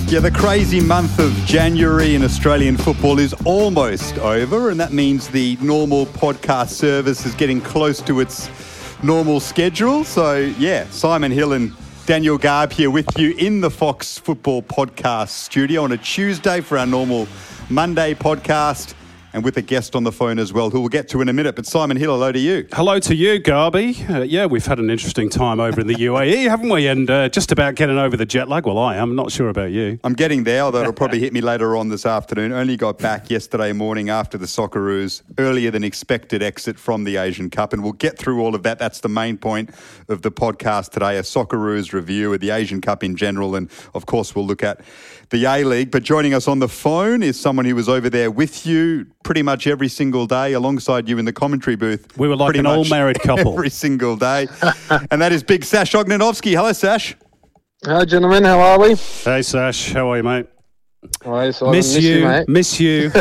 Yeah, the crazy month of January in Australian football is almost over, and that means the normal podcast service is getting close to its normal schedule. So, yeah, Simon Hill and Daniel Garb here with you in the Fox Football Podcast studio on a Tuesday for our normal Monday podcast, and with a guest on the phone as well, who we'll get to in a minute. But Simon Hill, hello to you. Hello to you, Garby. Yeah, we've had an interesting time over in the UAE, haven't we? And just about getting over the jet lag. Well, I am. Not sure about you. I'm getting there, although it'll probably hit me later on this afternoon. Only got back yesterday morning after the Socceroos' earlier than expected exit from the Asian Cup, and we'll get through all of that. That's the main point of the podcast today, a Socceroos review of the Asian Cup in general, and of course we'll look at the A-League. But joining us on the phone is someone who was over there with you pretty much every single day, alongside you in the commentary booth. We were like an all-married couple. Every single day. And that is big Sash Ognanovsky. Hello, Sash. Hello, gentlemen. How are we? Hey, Sash. How are you, mate? Hi, Simon. Miss you, mate. Miss you.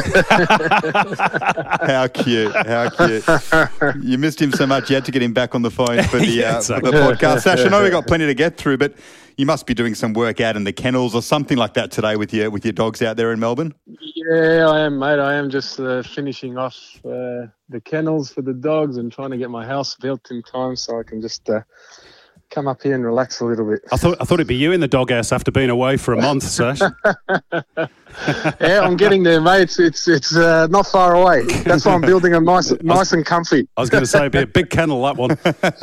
How cute. How cute. You missed him so much, you had to get him back on the phone for the, for the podcast. Sash, I know we've got plenty to get through, but you must be doing some work out in the kennels or something like that today with your dogs out there in Melbourne. Yeah, I am, mate. I am just finishing off the kennels for the dogs and trying to get my house built in time so I can just come up here and relax a little bit. I thought it'd be you in the doghouse after being away for a month, Sash. Yeah, I'm getting there, mate. It's not far away. That's why I'm building them nice and comfy. I was going to say, it'd be a big kennel, that one.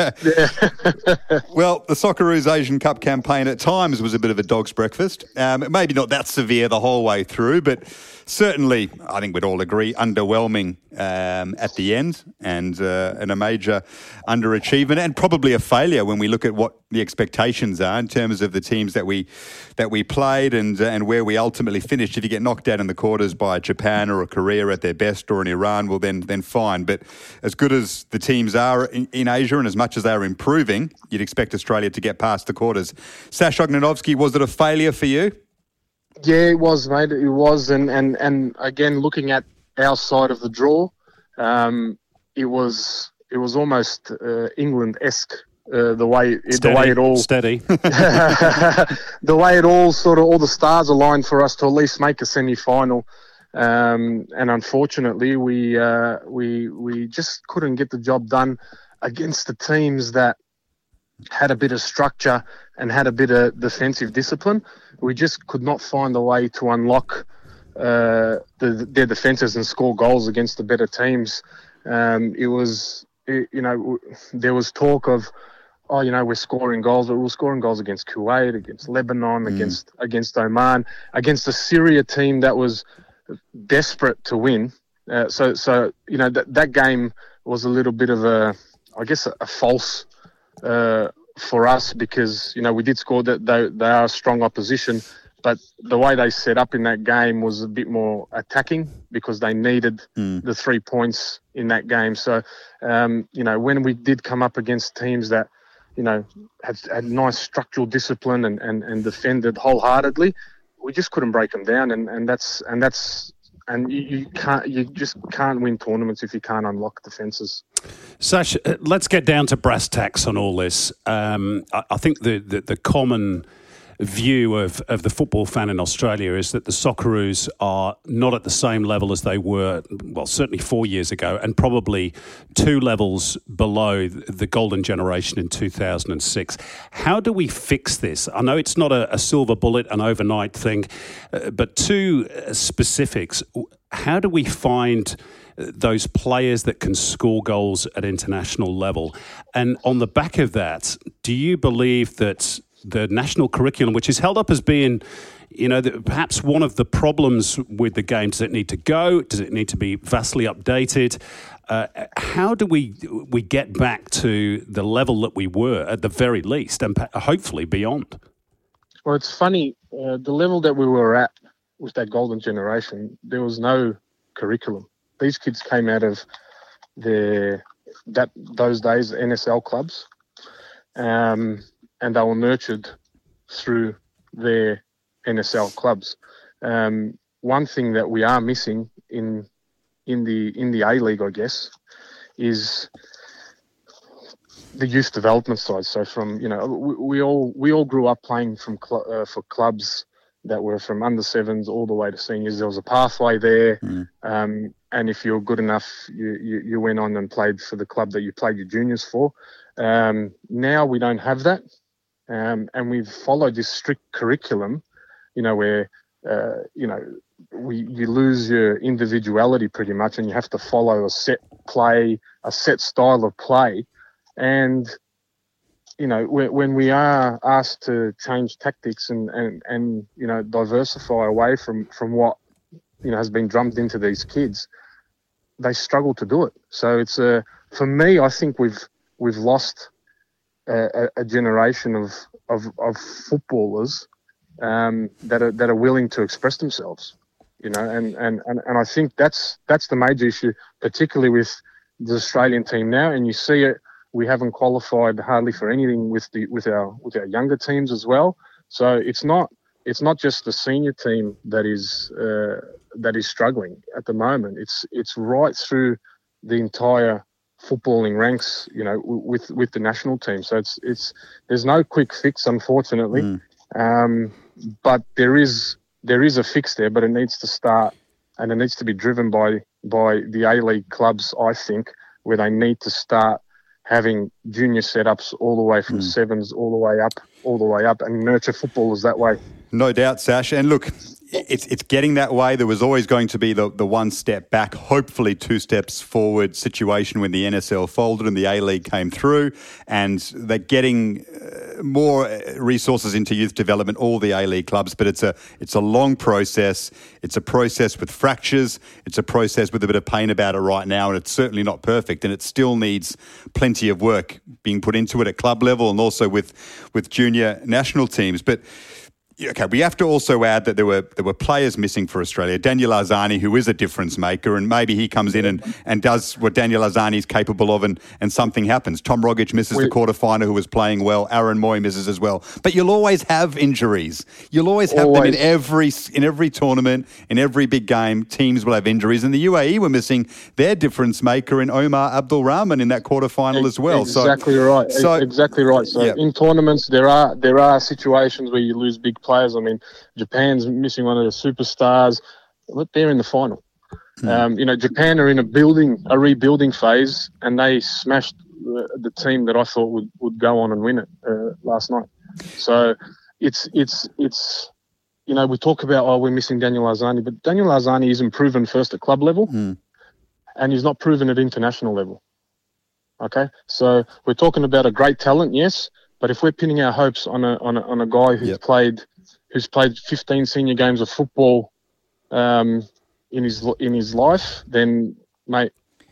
Yeah. Well, the Socceroos Asian Cup campaign at times was a bit of a dog's breakfast. Maybe not that severe the whole way through, but certainly, I think we'd all agree, underwhelming at the end, and a major underachievement, and probably a failure when we look at what the expectations are in terms of the teams that we played and where we ultimately finished. If you get knocked out in the quarters by Japan or a Korea at their best, or an Iran, well then fine. But as good as the teams are in Asia, and as much as they are improving, you'd expect Australia to get past the quarters. Sash Ognanovsky, was it a failure for you? Yeah, it was, mate. It was, and again, looking at our side of the draw, it was almost England-esque. The way it all steady, the way it all sort of all the stars aligned for us to at least make a semi-final, and unfortunately we just couldn't get the job done against the teams that had a bit of structure and had a bit of defensive discipline. We just could not find a way to unlock their defences and score goals against the better teams. There was talk of, we're scoring goals, but we're scoring goals against Kuwait, against Lebanon, against Oman, against a Syria team that was desperate to win. So that game was a little bit of a false for us, because we did score, that they are a strong opposition, but the way they set up in that game was a bit more attacking because they needed the 3 points in that game. So when we did come up against teams that had nice structural discipline and defended wholeheartedly, we just couldn't break them down, and you just can't win tournaments if you can't unlock defences. Sash, let's get down to brass tacks on all this. I think the common view of the football fan in Australia is that the Socceroos are not at the same level as they were, well, certainly 4 years ago, and probably 2 levels below the golden generation in 2006. How do we fix this? I know it's not a silver bullet, an overnight thing, but 2 specifics. How do we find those players that can score goals at international level? And on the back of that, do you believe that the national curriculum, which is held up as being, perhaps one of the problems with the game, does it need to go? Does it need to be vastly updated? How do we get back to the level that we were at the very least, and hopefully beyond? Well, it's funny, the level that we were at with that golden generation, there was no curriculum. These kids came out of those days NSL clubs, and they were nurtured through their NSL clubs. One thing that we are missing in the A-League, I guess, is the youth development side. So from we all grew up playing for clubs that were from under sevens all the way to seniors. There was a pathway there, and if you were good enough, you went on and played for the club that you played your juniors for. Now we don't have that, and we've followed this strict curriculum, where you lose your individuality pretty much, and you have to follow a set style of play, and when we are asked to change tactics and diversify away from what has been drummed into these kids, they struggle to do it. So it's for me, I think we've lost a generation of footballers that are willing to express themselves, and I think that's the major issue, particularly with the Australian team now, and you see it. We haven't qualified hardly for anything with our younger teams as well. So it's not just the senior team that is struggling at the moment. It's right through the entire footballing ranks, with the national team. So there's no quick fix, unfortunately. But there is a fix there, but it needs to start, and it needs to be driven by the A-League clubs, I think, where they need to start having junior setups all the way from sevens all the way up, and nurture footballers that way. No doubt, Sash. And look, it's getting that way. There was always going to be the one step back, hopefully 2 steps forward situation when the NSL folded and the A-League came through, and they're getting more resources into youth development, all the A-League clubs, but it's a long process. It's a process with fractures. It's a process with a bit of pain about it right now, and it's certainly not perfect, and it still needs plenty of work being put into it at club level and also with junior national teams. But okay, we have to also add that there were players missing for Australia. Daniel Arzani, who is a difference maker, and maybe he comes in and does what Daniel Arzani is capable of, and something happens. Tom Rogic misses the quarterfinal, who was playing well. Aaron Moy misses as well. But you'll always have injuries. You'll always have them in every tournament, in every big game. Teams will have injuries, and the UAE were missing their difference maker in Omar Abdul Rahman in that quarterfinal as well. Exactly right. So in tournaments, there are situations where you lose big players. I mean, Japan's missing one of their superstars, but they're in the final. Japan are in a rebuilding phase, and they smashed the team that I thought would go on and win it last night. So it's we talk about, we're missing Daniel Arzani, but Daniel Arzani isn't proven first at club level, and he's not proven at international level. Okay, so we're talking about a great talent, yes, but if we're pinning our hopes on a guy who's played 15 senior games of football in his life, then mate,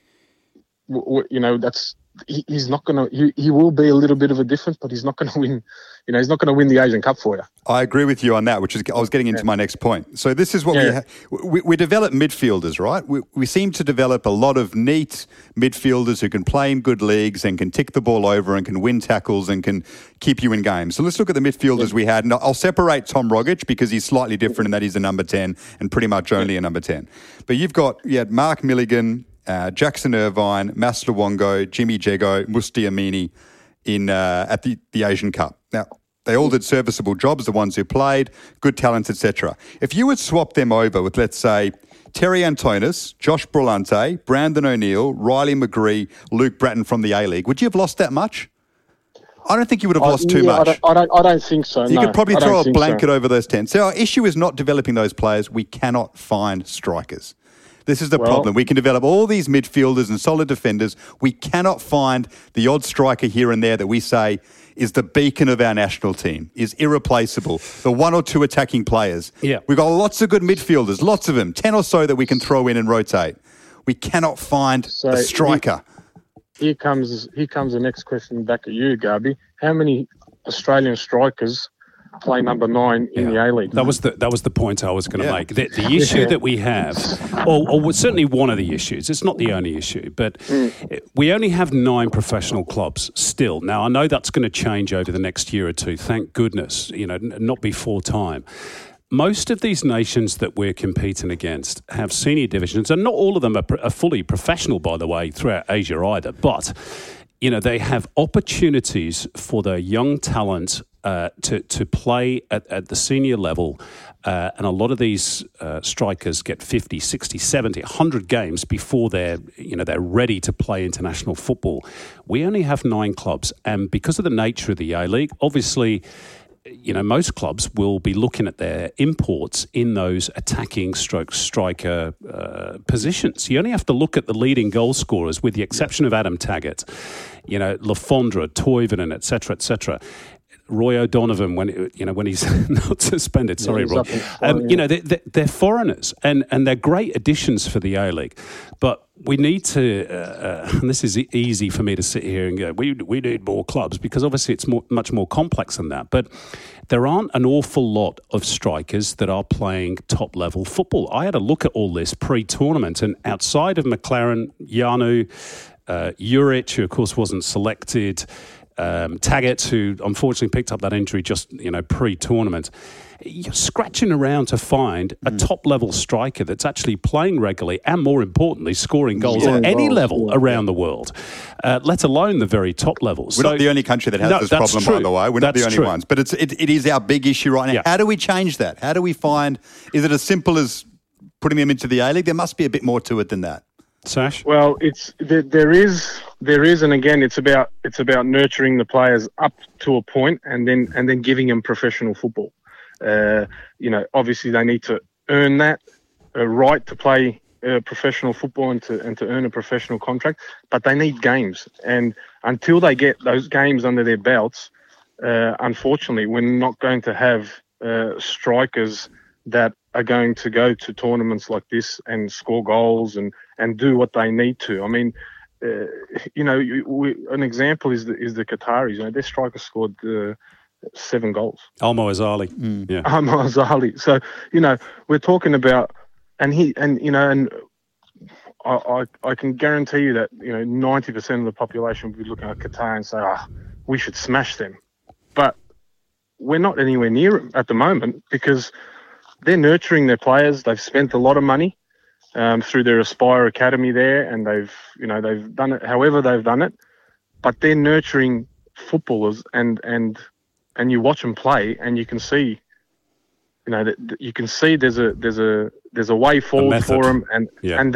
he's not going to. He will be a little bit of a difference, but he's not going to win. He's not going to win the Asian Cup for you. I agree with you on that, which is I was getting into my next point. So this is what we develop midfielders, right? We seem to develop a lot of neat midfielders who can play in good leagues and can tick the ball over and can win tackles and can keep you in games. So let's look at the midfielders we had. And I'll separate Tom Rogic because he's slightly different in that he's a number 10 and pretty much only a number 10. But you had Mark Milligan, Jackson Irvine, Mas Luongo, Jimmy Jego, Musti Amini at the Asian Cup. Now, they all did serviceable jobs, the ones who played, good talents, etc. If you would swap them over with, let's say, Terry Antonis, Josh Brillante, Brandon O'Neill, Riley McGree, Luke Bratton from the A-League, would you have lost that much? I don't think you would have lost too much. I don't think so. You could probably throw a blanket over those 10. So our issue is not developing those players. We cannot find strikers. This is the problem. We can develop all these midfielders and solid defenders. We cannot find the odd striker here and there that we say is the beacon of our national team, is irreplaceable. The 1 or 2 attacking players. Yeah. We've got lots of good midfielders, lots of them, 10 or so that we can throw in and rotate. We cannot find a striker. Here comes the next question back at you, Garby. How many Australian strikers play number 9 in the A-League? That was the point I was going to make. The issue that we have, or certainly one of the issues, it's not the only issue, but we only have 9 professional clubs still. Now, I know that's going to change over the next year or two, thank goodness, not before time. Most of these nations that we're competing against have senior divisions, and not all of them are fully professional, by the way, throughout Asia either, but they have opportunities for their young talent to play at the senior level. And a lot of these strikers get 50, 60, 70, 100 games before they're ready to play international football. We only have 9 clubs. And because of the nature of the A-League, obviously, most clubs will be looking at their imports in those attacking striker positions. You only have to look at the leading goal scorers, with the exception of Adam Taggart, Le Fondre, Toivonen, etc., etc. Roy O'Donovan, when he's not suspended. Sorry, Roy. They're foreigners, and they're great additions for the A-League. But we need to, and this is easy for me to sit here and go, we need more clubs, because obviously it's much more complex than that. But there aren't an awful lot of strikers that are playing top-level football. I had a look at all this pre-tournament, and outside of McLaren, Janu, Juric, who of course wasn't selected, Taggart, who unfortunately picked up that injury just pre-tournament. You're scratching around to find a top-level striker that's actually playing regularly and, more importantly, scoring goals at any level around the world, let alone the very top levels. We're not the only country that has this problem, by the way. We're not the only ones. But it is our big issue right now. Yeah. How do we change that? How do we find... Is it as simple as putting them into the A-League? There must be a bit more to it than that. Sash? Well, there is, and again, it's about nurturing the players up to a point, and then giving them professional football. Obviously they need to earn that right to play professional football and to earn a professional contract, but they need games, and until they get those games under their belts, unfortunately, we're not going to have strikers that are going to go to tournaments like this and score goals and do what they need to. I mean, an example is the Qataris. Their striker scored 7 goals. Almo Azali. Yeah. Almo Azali. So, we're talking about, I can guarantee you that, 90% of the population will be looking at Qatar and say, we should smash them. But we're not anywhere near it at the moment, because they're nurturing their players. They've spent a lot of money through their Aspire Academy there, and they've done it however they've done it. But they're nurturing footballers, and you watch them play, and you can see, there's a way forward for them, and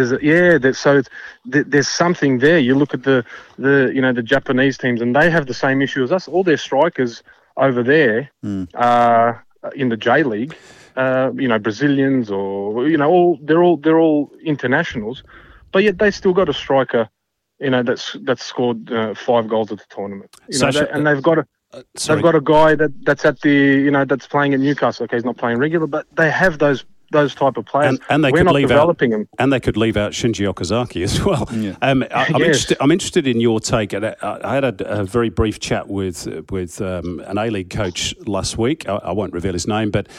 there's something there. You look at the Japanese teams, and they have the same issue as us. All their strikers over there are in the J League. Brazilians, or they're all internationals, but yet they still got a striker, that's scored 5 goals at the tournament. And they've got a guy that's at the that's playing at Newcastle. Okay, he's not playing regular, but they have those type of players. And they We're could not leave developing them. And they could leave out Shinji Okazaki as well. Yeah. I'm interested in your take. I had a very brief chat with an A-League coach last week. I won't reveal his name, but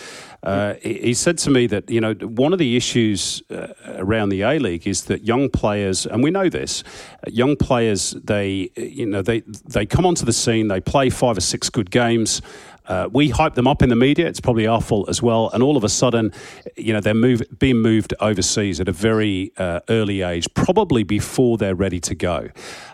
he said to me that one of the issues around the A-League is that young players, and we know this, young players they come onto the scene, they play 5 or 6 good games. We hype them up in the media. It's probably our fault as well. And all of a sudden, they're being moved overseas at a very early age, probably before they're ready to go.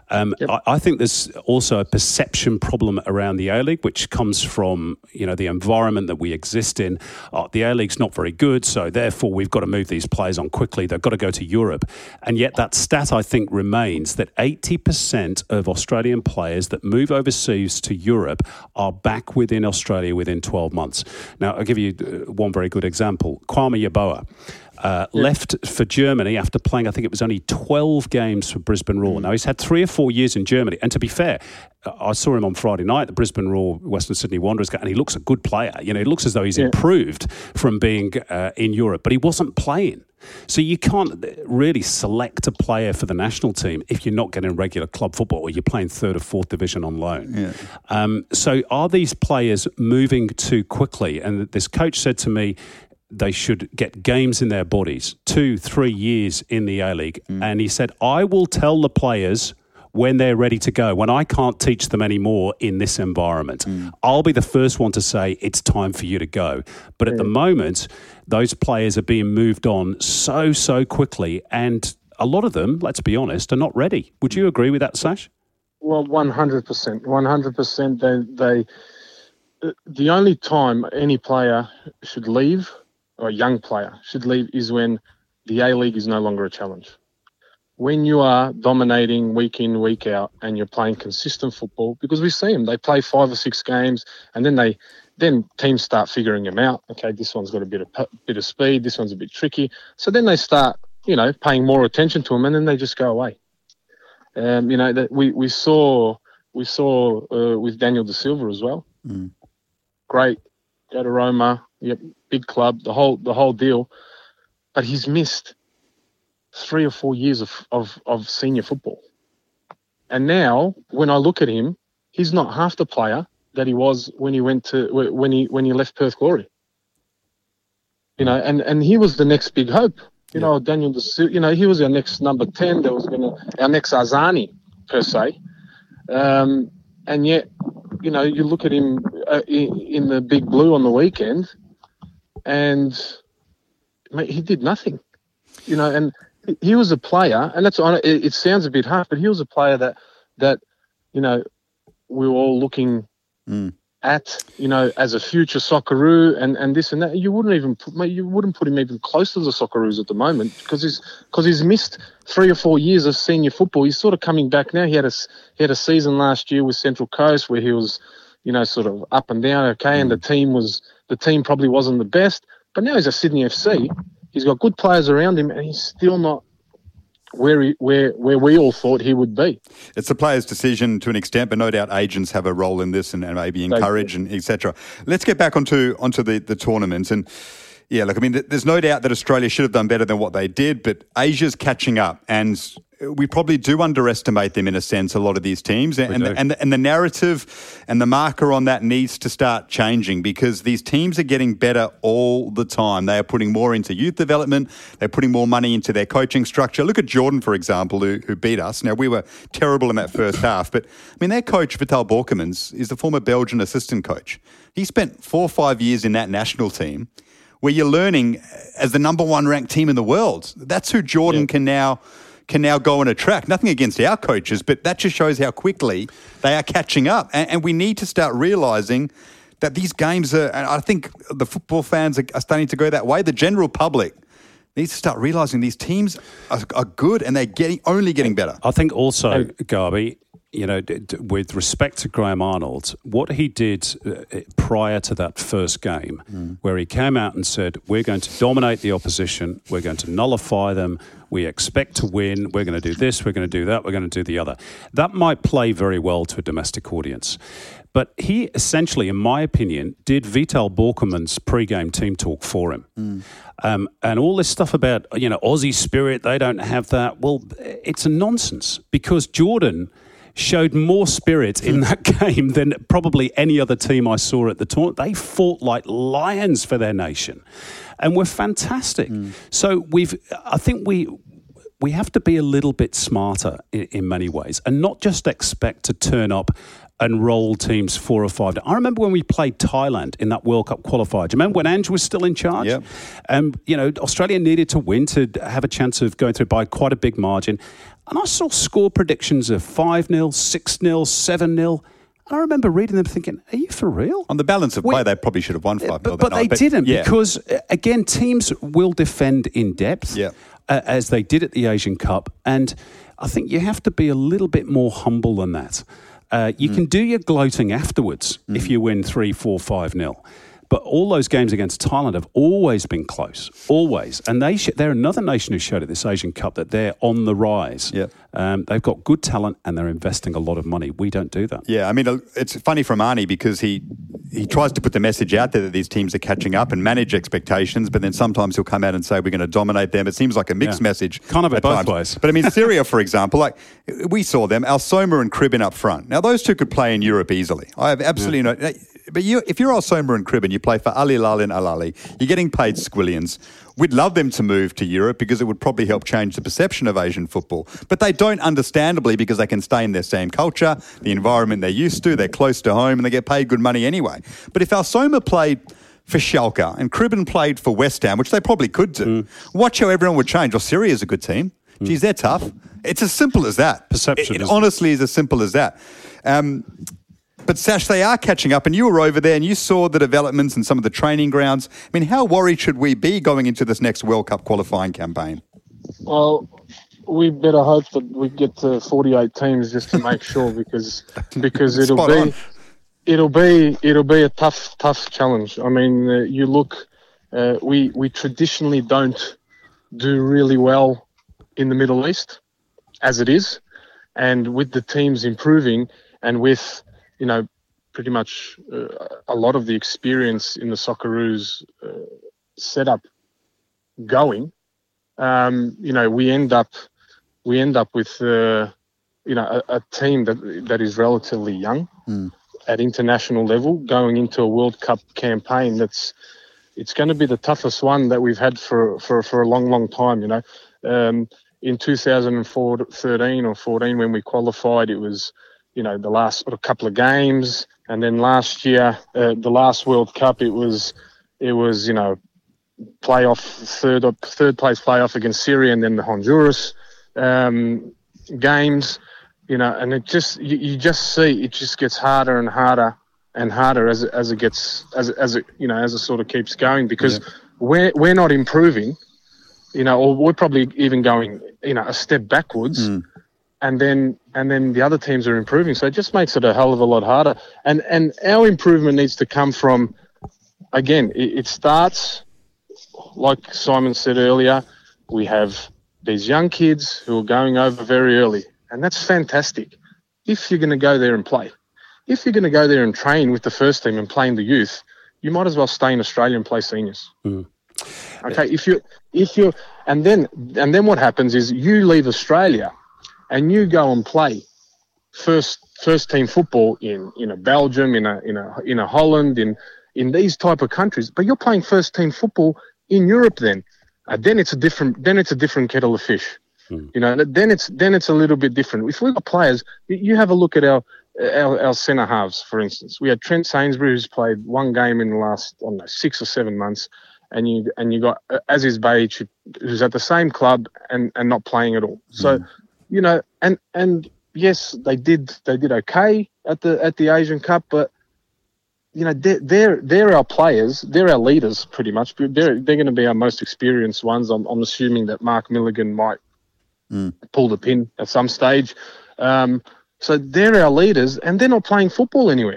I think there's also a perception problem around the A-League, which comes from, the environment that we exist in. The A-League's not very good, so therefore we've got to move these players on quickly. They've got to go to Europe. And yet that stat, I think, remains that 80% of Australian players that move overseas to Europe are back within Australia within 12 months. Now, I'll give you one very good example. Kwame Yeboah. Left for Germany after playing, I think it was only 12 games for Brisbane Roar. Now, he's had 3 or 4 years in Germany. And to be fair, I saw him on Friday night, the Brisbane Roar Western Sydney Wanderers, and he looks a good player. He looks as though he's improved from being in Europe, but he wasn't playing. So you can't really select a player for the national team if you're not getting regular club football or you're playing 3rd or 4th division on loan. Yeah. So are these players moving too quickly? And this coach said to me, they should get games in their bodies, 2-3 years in the A-League. And he said, I will tell the players when they're ready to go, when I can't teach them anymore in this environment. I'll be the first one to say it's time for you to go. But at the moment, those players are being moved on so quickly, and a lot of them, let's be honest, are not ready. Would you agree with that, Sash? Well, 100%. 100%. The only time any player should leave, or a young player should leave, is when the A-League is no longer a challenge. When you are dominating week in, week out, and you're playing consistent football, because we see them, they play 5 or 6 games, and then teams start figuring them out. Okay, this one's got a bit of speed, this one's a bit tricky. So then they start, paying more attention to them, and then they just go away. That we saw with Daniel Da Silva as well. Mm. Great, go to Roma, yep, big club, the whole deal, but he's missed 3 or 4 years of senior football. And now, when I look at him, he's not half the player that he was when he left Perth Glory. And he was the next big hope. Daniel Da Silva, he was our next number 10. There was our next Azani, per se. And yet, you look at him in the Big Blue on the weekend, and mate, he did nothing. And he was a player, and it sounds a bit harsh, but he was a player that we were all looking at, as a future Socceroo and this and that. You wouldn't put him even close to the Socceroos at the moment because he's missed 3 or 4 years of senior football. He's sort of coming back now. He had a season last year with Central Coast where he was, sort of up and down, okay, and the team probably wasn't the best, but now he's at Sydney FC. He's got good players around him, and he's still not where we all thought he would be. It's the player's decision to an extent, but no doubt agents have a role in this and maybe encourage and etc. Let's get back onto the tournament. And yeah, look, I mean, there's no doubt that Australia should have done better than what they did, but Asia's catching up, and we probably do underestimate them in a sense, a lot of these teams. And the narrative and the marker on that needs to start changing because these teams are getting better all the time. They are putting more into youth development. They're putting more money into their coaching structure. Look at Jordan, for example, who beat us. Now, we were terrible in that first half, but I mean, their coach, Vital Borkelmans, is the former Belgian assistant coach. He spent 4 or 5 years in that national team where you're learning as the number 1 ranked team in the world. That's who Jordan can now go and attract. Nothing against our coaches, but that just shows how quickly they are catching up. And we need to start realising that these games are, and I think the football fans are starting to go that way. The general public needs to start realising these teams are good and they're only getting better. I think also, Garby, with respect to Graham Arnold, what he did prior to that first game, where he came out and said, we're going to dominate the opposition, we're going to nullify them, we expect to win, we're going to do this, we're going to do that, we're going to do the other. That might play very well to a domestic audience. But he essentially, in my opinion, did Vital Borkelmans' pre-game team talk for him. And all this stuff about, Aussie spirit, they don't have that. Well, it's a nonsense because Jordan showed more spirit in that game than probably any other team I saw at the tournament. They fought like lions for their nation and were fantastic. So I think we have to be a little bit smarter in many ways and not just expect to turn up and roll teams 4 or 5. I remember when we played Thailand in that World Cup qualifier. Do you remember when Ange was still in charge? Yep. Australia needed to win to have a chance of going through by quite a big margin. And I saw score predictions of 5-0, 6-0, 7-0. And I remember reading them thinking, are you for real? On the balance of play, they probably should have won 5-0 But they didn't because, again, teams will defend in depth as they did at the Asian Cup. And I think you have to be a little bit more humble than that. You can do your gloating afterwards if you win 3-4, 5-0. But all those games against Thailand have always been close, always. And they're another nation who showed at this Asian Cup that they're on the rise. Yep. They've got good talent and they're investing a lot of money. We don't do that. Yeah, I mean, it's funny from Arnie because he tries to put the message out there that these teams are catching up and manage expectations, but then sometimes he'll come out and say we're going to dominate them. It seems like a mixed message. Kind of at both times. ways. But I mean, Syria, for example, like we saw them, Al Soma and Cribben up front. Now, those two could play in Europe easily. I have absolutely no... But if you're Al Soma and Cribben, you play for Al Hilal and Al Ahly, you're getting paid squillions. We'd love them to move to Europe because it would probably help change the perception of Asian football. But they don't, understandably, because they can stay in their same culture, the environment they're used to, they're close to home, and they get paid good money anyway. But if Al Soma played for Schalke and Cribben played for West Ham, which they probably could do, watch how everyone would change. Well, Syria's a good team. Geez, they're tough. It's as simple as that. Perception. It honestly is as simple as that. But Sash, they are catching up, and you were over there and you saw the developments and some of the training grounds. I mean, how worried should we be going into this next World Cup qualifying campaign? Well, we better hope that we get to 48 teams just to make sure, because it'll be a tough challenge. I mean, you look, we traditionally don't do really well in the Middle East as it is, and with the teams improving and with, you know, pretty much a lot of the experience in the Socceroos setup going, you know, we end up with you know, a team that is relatively young at international level, going into a World Cup campaign it's going to be the toughest one that we've had for a long time. You know, in 2013 or 14 when we qualified, it was, you know, the last sort of couple of games, and then last year, the last World Cup, it was you know, playoff third place playoff against Syria, and then the Honduras games, you know, and it just you just see it just gets harder and harder and harder as it gets as it, you know, as it sort of keeps going, because we're not improving, you know, or we're probably even going, you know, a step backwards. And then the other teams are improving, so it just makes it a hell of a lot harder. And our improvement needs to come from, again, it starts, like Simon said earlier, we have these young kids who are going over very early, and that's fantastic. If you're going to go there and play, if you're going to go there and train with the first team and play in the youth, you might as well stay in Australia and play seniors. Okay, if you and then what happens is you leave Australia and you go and play first team football in a Belgium, in a Holland, in these type of countries, but you're playing first team football in Europe then it's a different kettle of fish. You know, then it's a little bit different. If we've got players, you have a look at our centre halves, for instance. We had Trent Sainsbury, who's played one game in the last, I don't know, 6 or 7 months, and you got Aziz Behich, who's at the same club and not playing at all. So, you know, and yes, they did okay at the Asian Cup, but you know, they're our players, they're our leaders pretty much. They're going to be our most experienced ones. I'm assuming that Mark Milligan might pull the pin at some stage. So they're our leaders, and they're not playing football anywhere.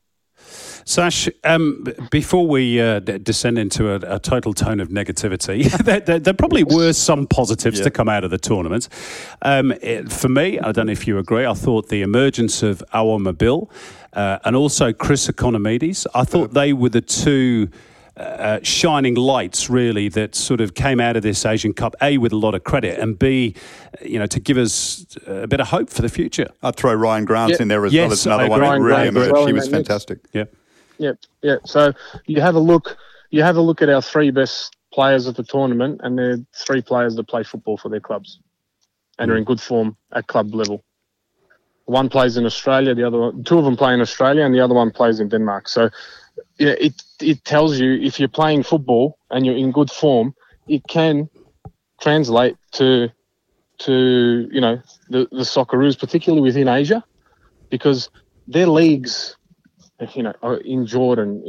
Sash, before we descend into a total tone of negativity, there probably were some positives to come out of the tournament. For me, I don't know if you agree, I thought the emergence of Awer Mabil and also Chris Economides, I thought they were the two shining lights, really, that sort of came out of this Asian Cup, A, with a lot of credit, and B, you know, to give us a bit of hope for the future. I'd throw Ryan Grant in there as well as another one that really emerged. She was fantastic. Yeah. So you have a look at our 3 best players at the tournament, and they're 3 players that play football for their clubs and are in good form at club level. One plays in Australia, 2 of them play in Australia, and the other one plays in Denmark. So yeah, it tells you, if you're playing football and you're in good form, it can translate to you know, the Socceroos, particularly within Asia, because their leagues, you know, in Jordan,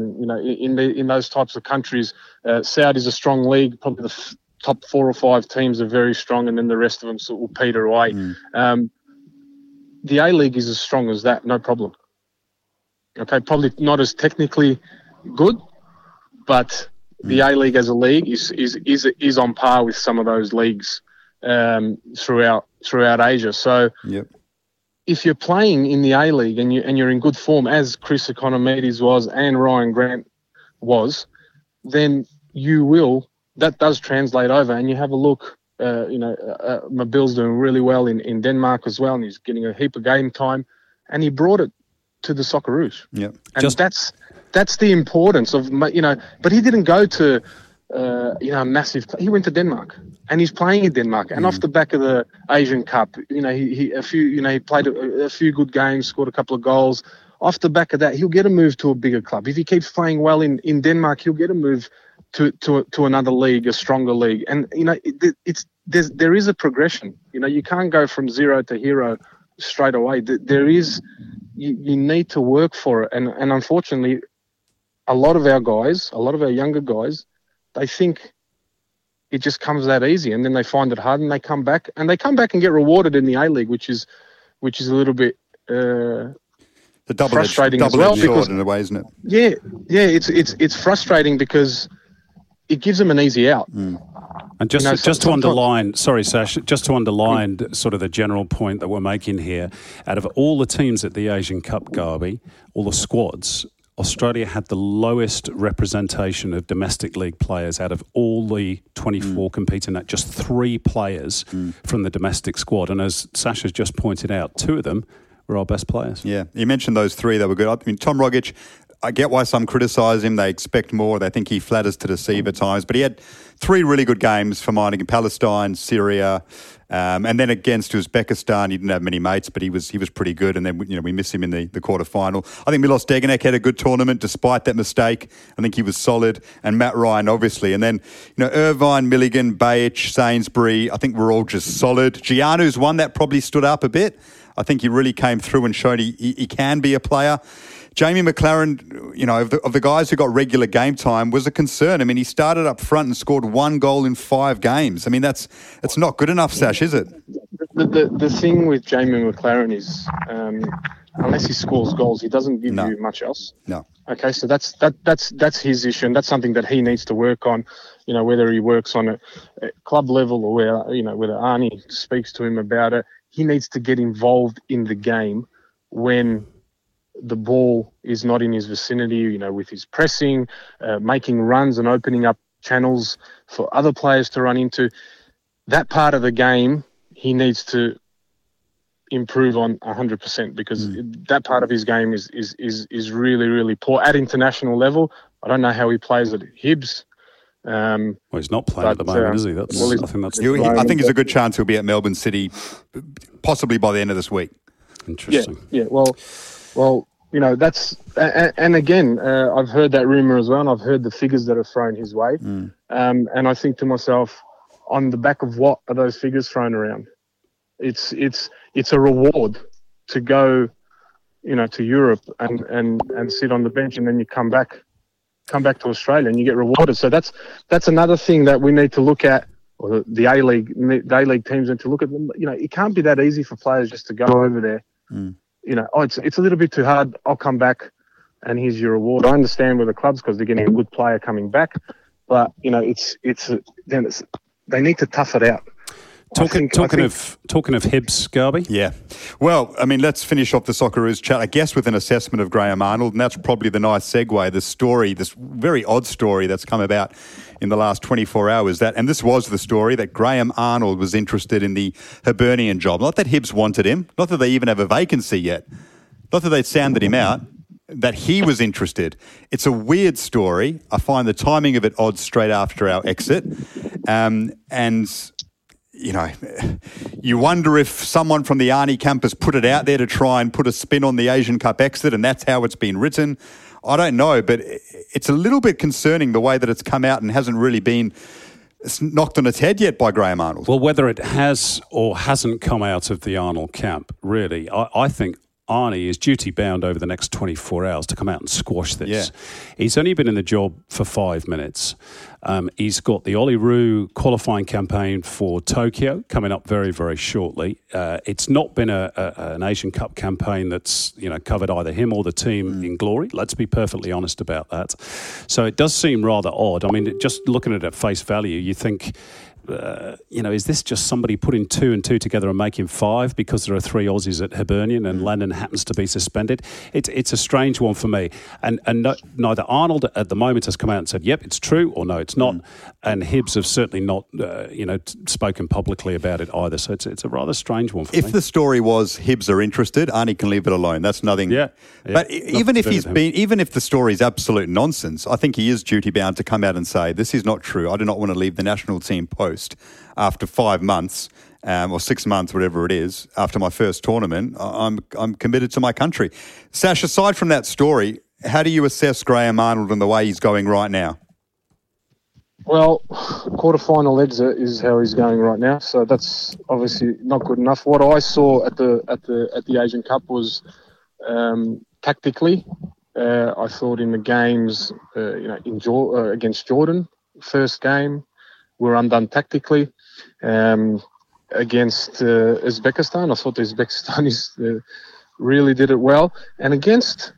in those types of countries, Saudi is a strong league. Probably the top 4 or 5 teams are very strong, and then the rest of them sort of will peter away. The A-League is as strong as that, no problem. Okay, probably not as technically good, but the A-League as a league is on par with some of those leagues throughout Asia. So if you're playing in the A-League and you're in good form, as Chris Economides was and Ryan Grant was, then that does translate over. And you have a look, Mabil's doing really well in Denmark as well, and he's getting a heap of game time, and he brought it to the Socceroos. And that's the importance of, you know, but he didn't go to a massive, he went to Denmark, and he's playing in Denmark, and off the back of the Asian Cup, you know, he played a few good games, scored a couple of goals. Off the back of that, he'll get a move to a bigger club. If he keeps playing well in Denmark, he'll get a move to another league, a stronger league. And there is a progression. You can't go from zero to hero straight away. You need to work for it. And unfortunately, a lot of our younger guys, they think it just comes that easy, and then they find it hard, and they come back and get rewarded in the A-League, which is a little bit frustrating as well, because in a way, isn't it? Yeah, it's frustrating because it gives them an easy out. And just to underline, sorry, Sash, just to underline sort of the general point that we're making here, out of all the teams at the Asian Cup, Garby, all the squads, Australia had the lowest representation of domestic league players out of all the 24 competing at just 3 players from the domestic squad. And as Sasha's just pointed out, 2 of them were our best players. Yeah, you mentioned those 3 that were good. I mean, Tom Rogic, I get why some criticise him. They expect more. They think he flatters to deceive at times. But he had 3 really good games for mining in Palestine, Syria, and then against Uzbekistan. He didn't have many mates, but he was pretty good. And then we miss him in the quarterfinal. I think Milos Degenek had a good tournament despite that mistake. I think he was solid, and Matt Ryan obviously. And then Irvine, Milligan, Bajic, Sainsbury. I think we're all just solid. Giannu's one that probably stood up a bit. I think he really came through and showed he can be a player. Jamie McLaren, of the guys who got regular game time, was a concern. I mean, he started up front and scored 1 goal in 5 games. I mean, that's not good enough, Sash, is it? The thing with Jamie McLaren is, unless he scores goals, he doesn't give you much else. No. Okay, so that's his issue, and that's something that he needs to work on. Whether he works on a club level or whether Arnie speaks to him about it, he needs to get involved in the game when the ball is not in his vicinity, with his pressing, making runs and opening up channels for other players to run into. That part of the game, he needs to improve on 100%, because that part of his game is really, really poor at international level. I don't know how he plays at Hibs. Well, he's not playing at the moment, is he? I think there's a good chance he'll be at Melbourne City, possibly by the end of this week. Interesting. Yeah. Well, that's and again, I've heard that rumor as well, and I've heard the figures that are thrown his way. And I think to myself, on the back of what are those figures thrown around? It's a reward to go, to Europe and sit on the bench, and then you come back to Australia and you get rewarded. So that's another thing that we need to look at, or the A-League teams need to look at them. It can't be that easy for players just to go over there. It's a little bit too hard. I'll come back and here's your reward. I understand with the clubs because they're getting a good player coming back, but they need to tough it out. Talking of Hibs, Garby? Yeah. Well, I mean, let's finish off the Socceroos chat, I guess, with an assessment of Graham Arnold, and that's probably the nice segue, this very odd story that's come about in the last 24 hours. And this was the story, that Graham Arnold was interested in the Hibernian job. Not that Hibs wanted him, not that they even have a vacancy yet, not that they'd sounded him out, that he was interested. It's a weird story. I find the timing of it odd straight after our exit. You wonder if someone from the Arnie camp has put it out there to try and put a spin on the Asian Cup exit, and that's how it's been written. I don't know, but it's a little bit concerning the way that it's come out and hasn't really been knocked on its head yet by Graham Arnold. Well, whether it has or hasn't come out of the Arnold camp, really, I think Arnie is duty-bound over the next 24 hours to come out and squash this. Yeah. He's only been in the job for 5 minutes. He's got the Olyroos qualifying campaign for Tokyo coming up very, very shortly. It's not been an Asian Cup campaign that's covered either him or the team in glory. Let's be perfectly honest about that. So it does seem rather odd. I mean, just looking at it at face value, you think, is this just somebody putting 2 and 2 together and making 5 because there are 3 Aussies at Hibernian and Lennon happens to be suspended? It's a strange one for me. And neither Arnold at the moment has come out and said, yep, it's true, or no, it's not. And Hibs have certainly not, spoken publicly about it either. So it's a rather strange one for me. If the story was Hibs are interested, Arnie can leave it alone. That's nothing. Yeah. But even if the story is absolute nonsense, I think he is duty bound to come out and say, this is not true. I do not want to leave the national team post after 5 months or 6 months, whatever it is, after my first tournament. I'm committed to my country. Sash, aside from that story, how do you assess Graham Arnold and the way he's going right now? Well, quarterfinal exit is how he's going right now, so that's obviously not good enough. What I saw at the Asian Cup was tactically. I thought in the games, against Jordan, first game, we were undone tactically. Against Uzbekistan, I thought the Uzbekistanis really did it well, and against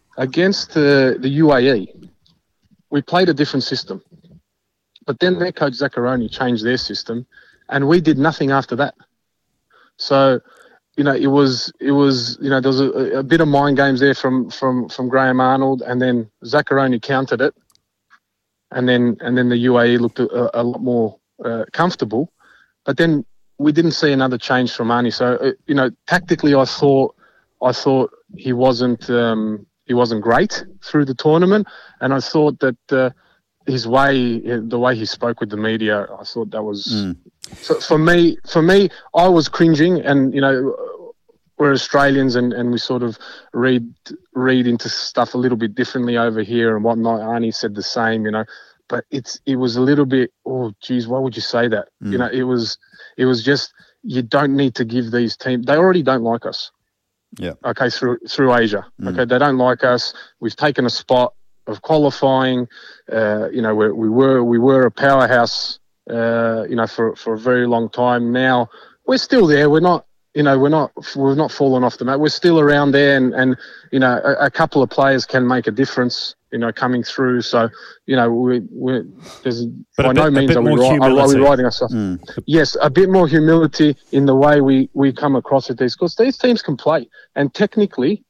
the UAE, we played a different system. But then their coach Zaccheroni changed their system, and we did nothing after that. So, it was there was a bit of mind games there from Graham Arnold, and then Zaccheroni countered it, and then the UAE looked a lot more comfortable. But then we didn't see another change from Arnie. So tactically, I thought he wasn't great through the tournament, and I thought that. The way he spoke with the media, I thought that was for me. I was cringing, and we're Australians, and we sort of read into stuff a little bit differently over here and whatnot. Arnie said the same, but it was a little bit. Oh, geez, why would you say that? It was just you don't need to give these teams. They already don't like us. Yeah. Okay, through Asia. Okay, they don't like us. We've taken a spot of qualifying, we were a powerhouse, for a very long time. Now we're still there. We've not fallen off the mat. We're still around there, and a couple of players can make a difference, coming through. So, there's by no means are we riding ourselves. Yes, a bit more humility in the way we come across at these, because these teams can play, and technically.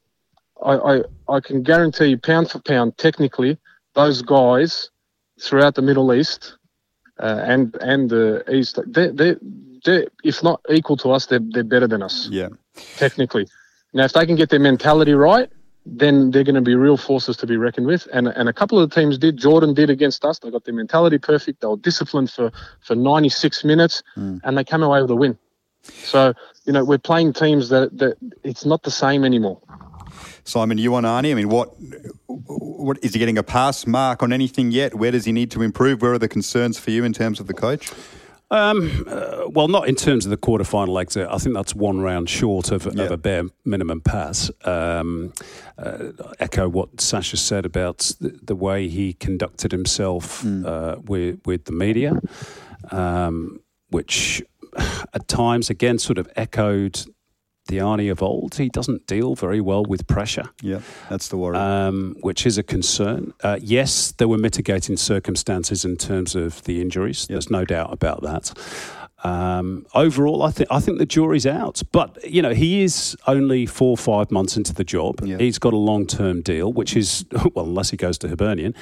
I can guarantee you, pound for pound, technically, those guys throughout the Middle East and the East, they're if not equal to us, they're better than us. Yeah, technically. Now, if they can get their mentality right, then they're going to be real forces to be reckoned with. And a couple of the teams did. Jordan did against us. They got their mentality perfect. They were disciplined for 96 minutes, and they came away with a win. So we're playing teams that it's not the same anymore. Simon, you on Arnie? I mean, what is he getting a pass mark on anything yet? Where does he need to improve? Where are the concerns for you in terms of the coach? Well, not in terms of the quarterfinal exit. I think that's one round short of a bare minimum pass. Echo what Sasha said about the way he conducted himself with the media, which at times, again, sort of echoed the Arnie of old. He doesn't deal very well with pressure. Yeah, that's the worry. Which is a concern. Yes, there were mitigating circumstances in terms of the injuries. Yep. There's no doubt about that. Overall, I think the jury's out. But, he is only 4 or 5 months into the job. Yep. He's got a long-term deal, which is, well, unless he goes to Hibernian.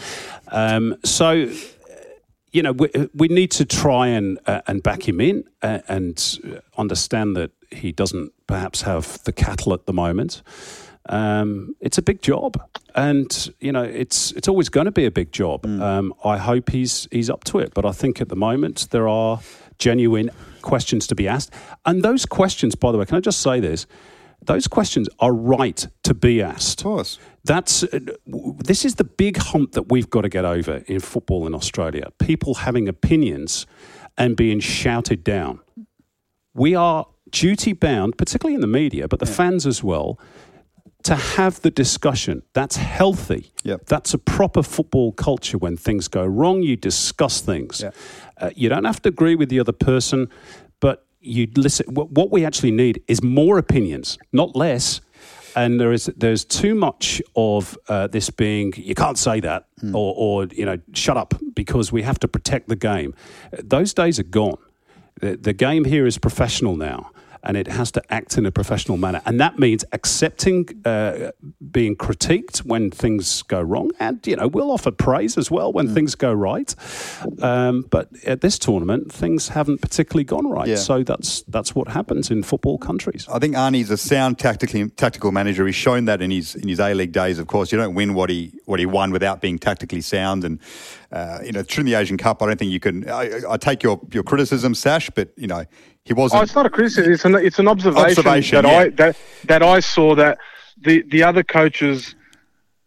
We need to try and back him in and understand that he doesn't perhaps have the cattle at the moment. It's a big job, and it's always going to be a big job. I hope he's up to it, but I think at the moment there are genuine questions to be asked, and those questions, by the way, can I just say this? Those questions are right to be asked. Of course. This is the big hump that we've got to get over in football in Australia. People having opinions and being shouted down. We are duty-bound, particularly in the media, but the fans as well, to have the discussion. That's healthy. Yep. That's a proper football culture. When things go wrong, you discuss things. Yep. You don't have to agree with the other person, but you listen. What we actually need is more opinions, not less. And there's too much of this being, you can't say that, or shut up, because we have to protect the game. Those days are gone. The game here is professional now, and it has to act in a professional manner. And that means accepting being critiqued when things go wrong. And, we'll offer praise as well when things go right. But at this tournament, things haven't particularly gone right. Yeah. So that's what happens in football countries. I think Arnie's a sound tactical manager. He's shown that in his A-League days, of course. You don't win what he won without being tactically sound. And, through the Asian Cup, I don't think you can... I take your criticism, Sash, but, he wasn't... Oh, it's not a criticism. It's an observation that I saw that the other coaches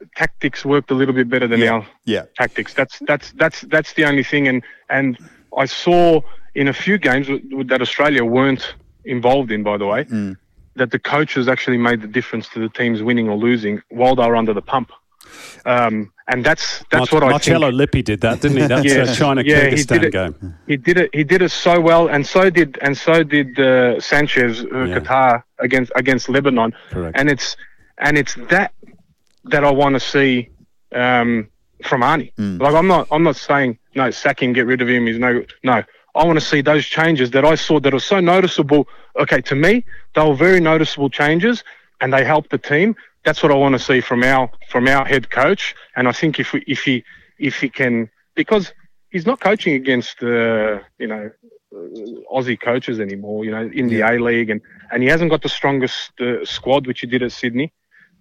tactics worked a little bit better than our tactics. That's the only thing. And I saw in a few games that Australia weren't involved in, by the way, that the coaches actually made the difference to the teams winning or losing while they were under the pump. And that's what I think. Marcello Lippi did that, didn't he? That's China-Kyrgyzstan game. He did it so well, and so did Sanchez, Qatar against Lebanon. Correct. And it's that I want to see from Arnie. Like I'm not saying no, sack him, get rid of him. He's no. I want to see those changes that I saw that are so noticeable. Okay, to me, they were very noticeable changes, and they helped the team. That's what I want to see from our head coach. And I think if he can, because he's not coaching against Aussie coaches anymore, in the A-League, and he hasn't got the strongest squad, which he did at Sydney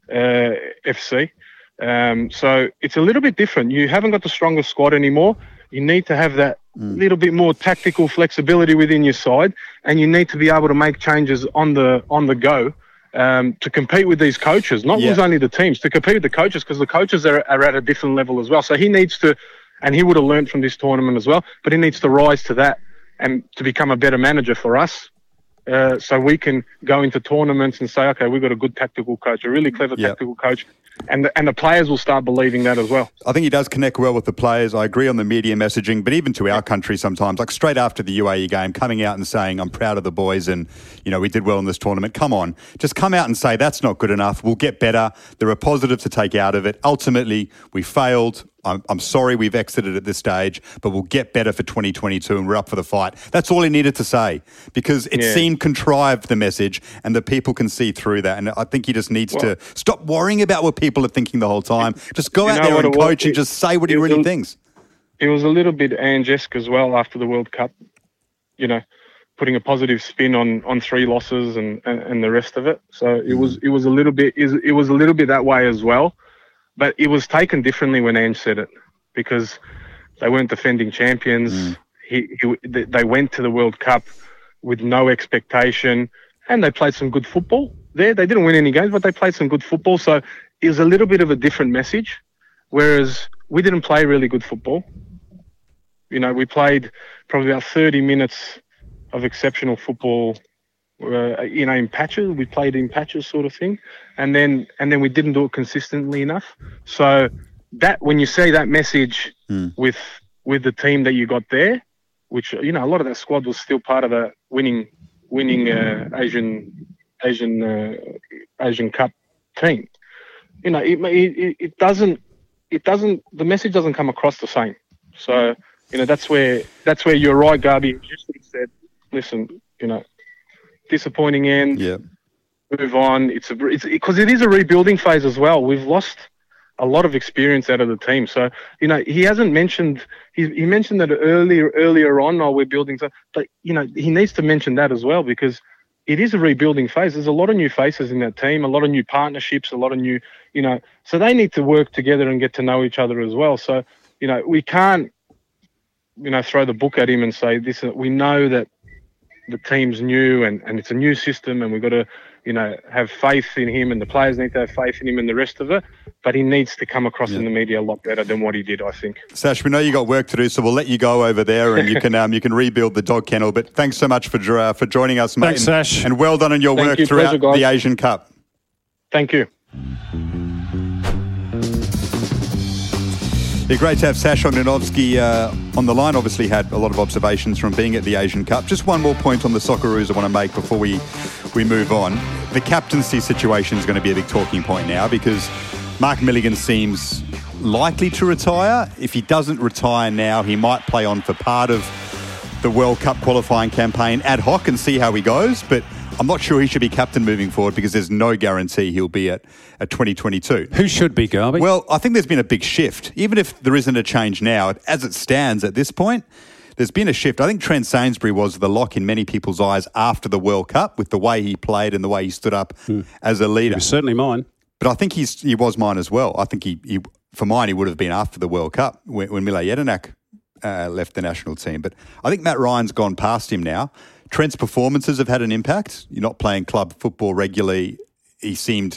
FC. So it's a little bit different. You haven't got the strongest squad anymore. You need to have that little bit more tactical flexibility within your side, and you need to be able to make changes on the go. To compete with these coaches, not lose only the teams, to compete with the coaches, because the coaches are at a different level as well. So he needs to, and he would have learned from this tournament as well, but he needs to rise to that and to become a better manager for us. So we can go into tournaments and say, okay, we've got a good tactical coach, a really clever tactical coach. And the players will start believing that as well. I think he does connect well with the players. I agree on the media messaging, but even to our country sometimes, like straight after the UAE game, coming out and saying, I'm proud of the boys and, we did well in this tournament. Come on. Just come out and say, that's not good enough. We'll get better. There are positives to take out of it. Ultimately, we failed. I'm sorry we've exited at this stage, but we'll get better for 2022 and we're up for the fight. That's all he needed to say, because it seemed contrived, the message, and the people can see through that. And I think he just needs to stop worrying about what people are thinking the whole time. Just go out there and coach and just say what he really thinks. It was a little bit Ange-esque as well after the World Cup, putting a positive spin on 3 losses and the rest of it. So it was a little bit that way as well. But it was taken differently when Ange said it, because they weren't defending champions. They went to the World Cup with no expectation, and they played some good football there. They didn't win any games, but they played some good football. So it was a little bit of a different message, whereas we didn't play really good football. We played probably about 30 minutes of exceptional football, in patches. We played in patches, sort of thing, and then we didn't do it consistently enough. So that, when you say that message with the team that you got there, which a lot of that squad was still part of the winning Asian Cup team. It doesn't. The message doesn't come across the same. So that's where you're right, Garby. You just said, listen, disappointing end. Move on. It's because it is a rebuilding phase as well. We've lost a lot of experience out of the team. So he hasn't mentioned. He mentioned that earlier on. Oh, we're building. But he needs to mention that as well, because it is a rebuilding phase. There's a lot of new faces in that team, a lot of new partnerships, a lot of new. So they need to work together and get to know each other as well. So we can't throw the book at him and say this. We know that the team's new and it's a new system, and we've got to have faith in him, and the players need to have faith in him and the rest of it, but he needs to come across in the media a lot better than what he did, I think. Sash, we know you got work to do, so we'll let you go over there and you can rebuild the dog kennel, but thanks so much for joining us, mate. Thanks, Sash. And well done on your work throughout the Asian Cup. Thank you. Yeah, great to have Sash Ognenovski on the line. Obviously had a lot of observations from being at the Asian Cup. Just one more point on the Socceroos I want to make before we move on. The captaincy situation is going to be a big talking point now, because Mark Milligan seems likely to retire. If he doesn't retire now, he might play on for part of the World Cup qualifying campaign ad hoc and see how he goes. But I'm not sure he should be captain moving forward, because there's no guarantee he'll be at 2022. Who should be, Garby? Well, I think there's been a big shift. Even if there isn't a change now, as it stands at this point, there's been a shift. I think Trent Sainsbury was the lock in many people's eyes after the World Cup, with the way he played and the way he stood up as a leader. He was certainly mine. But I think he was mine as well. I think he for mine, he would have been after the World Cup when Mile Jedinak left the national team. But I think Matt Ryan's gone past him now. Trent's performances have had an impact. You're not playing club football regularly. He seemed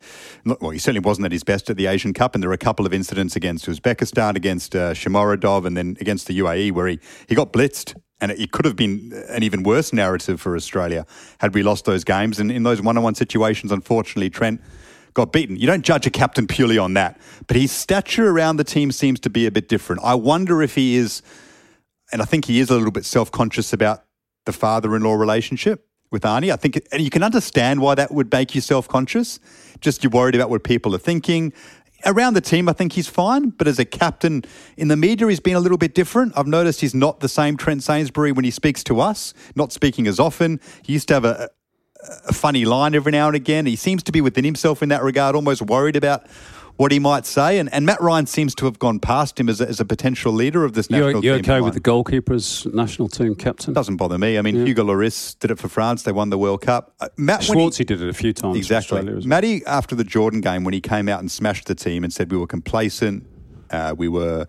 Well, he certainly wasn't at his best at the Asian Cup, and there were a couple of incidents against Uzbekistan, against Shomurodov, and then against the UAE where he got blitzed. And it could have been an even worse narrative for Australia had we lost those games. And in those one-on-one situations, unfortunately, Trent got beaten. You don't judge a captain purely on that. But his stature around the team seems to be a bit different. I wonder if he is, and I think he is a little bit self-conscious about the father-in-law relationship with Arnie. I think, and you can understand why that would make you self-conscious. Just you're worried about what people are thinking. Around the team, I think he's fine, but as a captain in the media, he's been a little bit different. I've noticed he's not the same Trent Sainsbury when he speaks to us, not speaking as often. He used to have a funny line every now and again. He seems to be within himself in that regard, almost worried about what he might say. And Matt Ryan seems to have gone past him as a potential leader of this national team. You're okay with the goalkeeper as national team captain? Doesn't bother me. I mean, Hugo Lloris did it for France. They won the World Cup. Schwartzy did it a few times. Exactly. For Australia, Matty, after the Jordan game, when he came out and smashed the team and said we were complacent, we were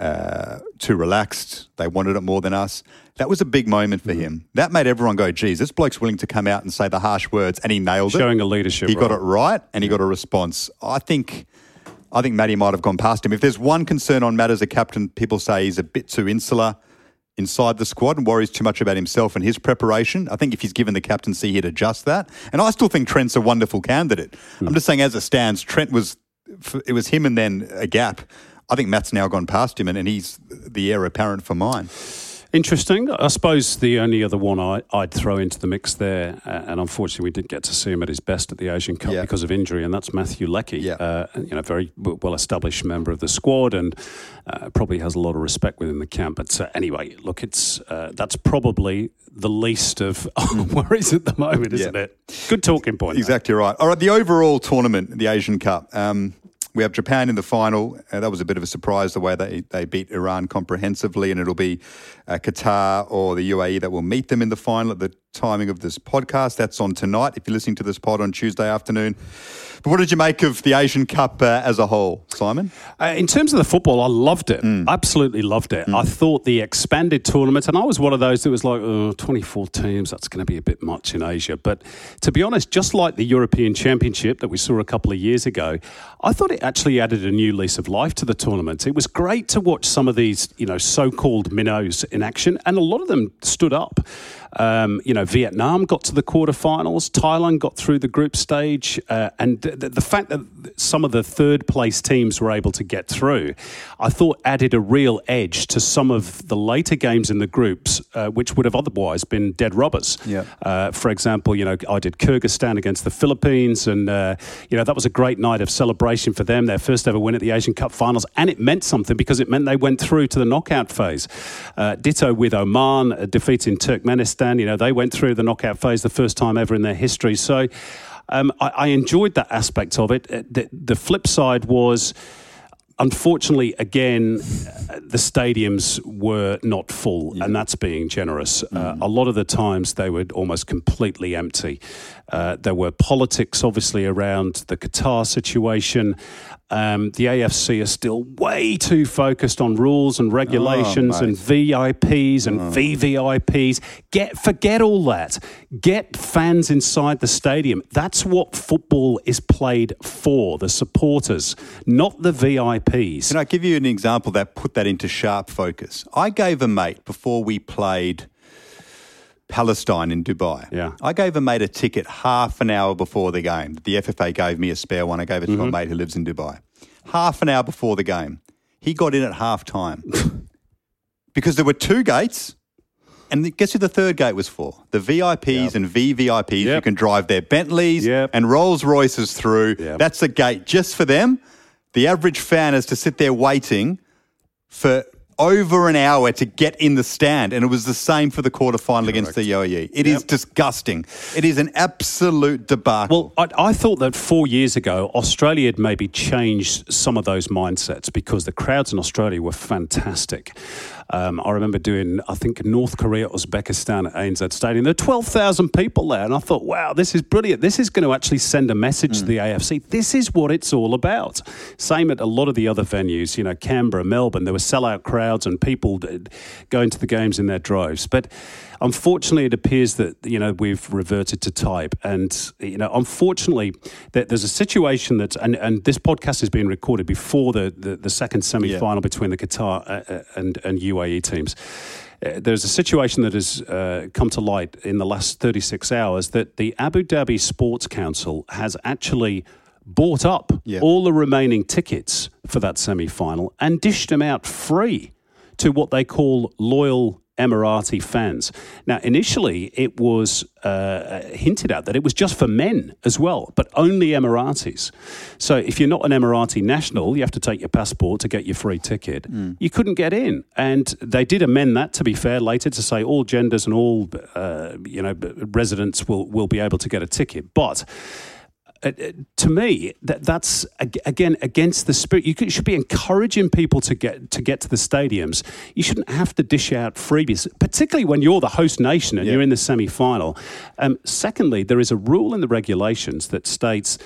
too relaxed, they wanted it more than us, that was a big moment for him. That made everyone go, geez, this bloke's willing to come out and say the harsh words, and he nailed it. Showing a leadership. He got it right, and he got a response. I think Matty might have gone past him. If there's one concern on Matt as a captain, people say he's a bit too insular inside the squad and worries too much about himself and his preparation. I think if he's given the captaincy, he'd adjust that. And I still think Trent's a wonderful candidate. I'm just saying, as it stands, it was him and then a gap. I think Matt's now gone past him, and he's the heir apparent for mine. Interesting. I suppose the only other one I'd throw into the mix there, and unfortunately we didn't get to see him at his best at the Asian Cup because of injury, and that's Matthew Leckie. Very well-established member of the squad, and probably has a lot of respect within the camp. But anyway, look, that's probably the least of worries at the moment, isn't it? Good talking point. Exactly right. All right, the overall tournament, the Asian Cup. We have Japan in the final. That was a bit of a surprise, the way they beat Iran comprehensively, and it'll be Qatar or the UAE that will meet them in the final at the timing of this podcast. That's on tonight, if you're listening to this pod on Tuesday afternoon. But what did you make of the Asian Cup as a whole, Simon? In terms of the football, I loved it. Absolutely loved it. I thought the expanded tournament, and I was one of those that was like, 24 teams, that's going to be a bit much in Asia. But to be honest, just like the European Championship that we saw a couple of years ago, I thought it actually added a new lease of life to the tournament. It was great to watch some of these, so-called minnows in action, and a lot of them stood up. Vietnam got to the quarterfinals, Thailand got through the group stage, and the fact that some of the third place teams were able to get through, I thought added a real edge to some of the later games in the groups, which would have otherwise been dead rubbers. For example, I did Kyrgyzstan against the Philippines, and that was a great night of celebration for them, their first ever win at the Asian Cup finals, and it meant something because it meant they went through to the knockout phase. Ditto with Oman, defeating Turkmenistan. They went through the knockout phase the first time ever in their history. So I enjoyed that aspect of it. The flip side was, unfortunately, again, the stadiums were not full, and that's being generous. A lot of the times they were almost completely empty. There were politics, obviously, around the Qatar situation. The AFC are still way too focused on rules and regulations and VIPs and VVIPs. Forget all that. Get fans inside the stadium. That's what football is played for, the supporters, not the VIPs. Can I give you an example that put that into sharp focus? I gave a mate, before we played Palestine in Dubai. I gave a mate a ticket half an hour before the game. The FFA gave me a spare one. I gave it to a mate who lives in Dubai. Half an hour before the game. He got in at half time because there were two gates, and guess who the third gate was for? The VIPs and VVIPs who can drive their Bentleys and Rolls Royces through. That's a gate just for them. The average fan has to sit there waiting for over an hour to get in the stand, and it was the same for the quarterfinal against the UAE. It is disgusting. It is an absolute debacle. Well, I thought that 4 years ago, Australia had maybe changed some of those mindsets because the crowds in Australia were fantastic. I remember doing, I think, North Korea, Uzbekistan at ANZ Stadium. There were 12,000 people there, and I thought, wow, this is brilliant. This is going to actually send a message to the AFC. This is what it's all about. Same at a lot of the other venues, Canberra, Melbourne. There were sellout crowds and people going to the games in their droves. But unfortunately, it appears that, we've reverted to type. And, unfortunately, there's a situation that, and this podcast is being recorded before the second semi-final between the Qatar and UAE teams. There's a situation that has come to light in the last 36 hours that the Abu Dhabi Sports Council has actually bought up all the remaining tickets for that semi-final and dished them out free to what they call loyal Emirati fans. Now, initially, it was hinted at that it was just for men as well, but only Emiratis. So if you're not an Emirati national, you have to take your passport to get your free ticket. You couldn't get in. And they did amend that, to be fair, later to say all genders and all residents will be able to get a ticket. But to me, that's again against the spirit. You should be encouraging people to get to the stadiums. You shouldn't have to dish out freebies, particularly when you're the host nation and you're in the semi-final. Secondly, there is a rule in the regulations that states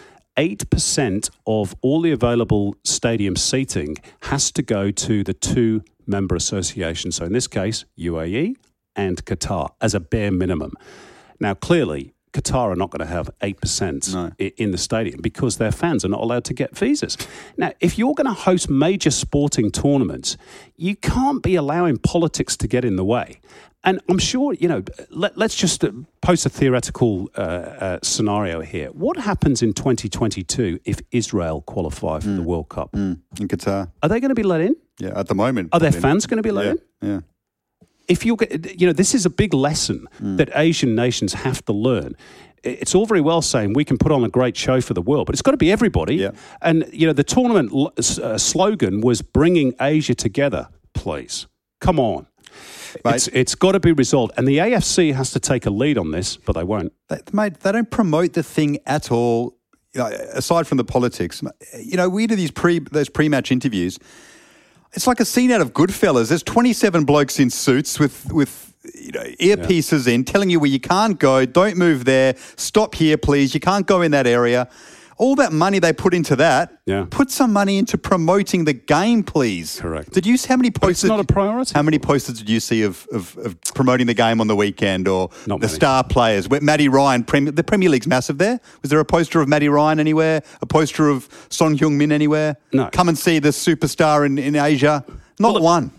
8% of all the available stadium seating has to go to the two member associations. So in this case, UAE and Qatar as a bare minimum. Now, clearly, Qatar are not going to have 8% in the stadium because their fans are not allowed to get visas. Now, if you're going to host major sporting tournaments, you can't be allowing politics to get in the way. And I'm sure, let's just post a theoretical scenario here. What happens in 2022 if Israel qualify for the World Cup? In Qatar. Are they going to be let in? Yeah, at the moment. Are their fans going to be let in? Yeah. If this is a big lesson that Asian nations have to learn. It's all very well saying we can put on a great show for the world, but it's got to be everybody. Yeah. And, the tournament slogan was bringing Asia together, please. Come on. It's got to be resolved. And the AFC has to take a lead on this, but they won't. Mate, they don't promote the thing at all, aside from the politics. We do those pre-match interviews. It's like a scene out of Goodfellas. There's 27 blokes in suits with earpieces in, telling you where you can't go, don't move there, stop here, please, you can't go in that area. All that money they put into that, put some money into promoting the game, please. Correct. Did you see how many posters? It's not a priority. How many posters did you see of promoting the game on the weekend or not the many. Star players? Matty Ryan, the Premier League's massive there. Was there a poster of Matty Ryan anywhere? A poster of Son Heung-min anywhere? No. Come and see the superstar in Asia. Not one.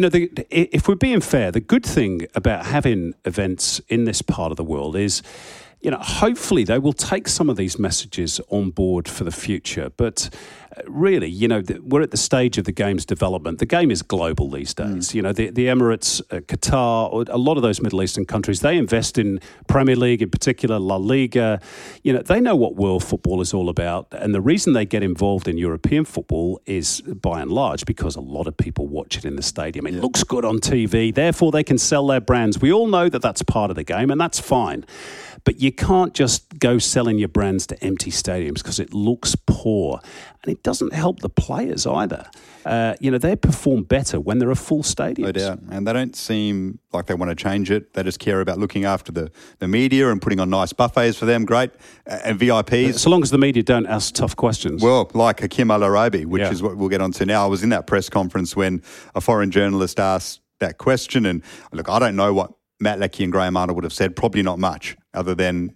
If we're being fair, the good thing about having events in this part of the world is, hopefully they will take some of these messages on board for the future. But really, we're at the stage of the game's development. The game is global these days. The Emirates, Qatar, a lot of those Middle Eastern countries, they invest in Premier League, in particular La Liga. They know what world football is all about. And the reason they get involved in European football is, by and large, because a lot of people watch it in the stadium. It looks good on TV. Therefore, they can sell their brands. We all know that that's part of the game, and that's fine. But you can't just go selling your brands to empty stadiums because it looks poor. And it doesn't help the players either. They perform better when there are full stadiums. No doubt. And they don't seem like they want to change it. They just care about looking after the media and putting on nice buffets for them. Great. And VIPs. So long as the media don't ask tough questions. Well, like Hakeem Al Arabi, which is what we'll get onto now. I was in that press conference when a foreign journalist asked that question. And look, I don't know what Matt Leckie and Graham Arnold would have said. Probably not much, other than,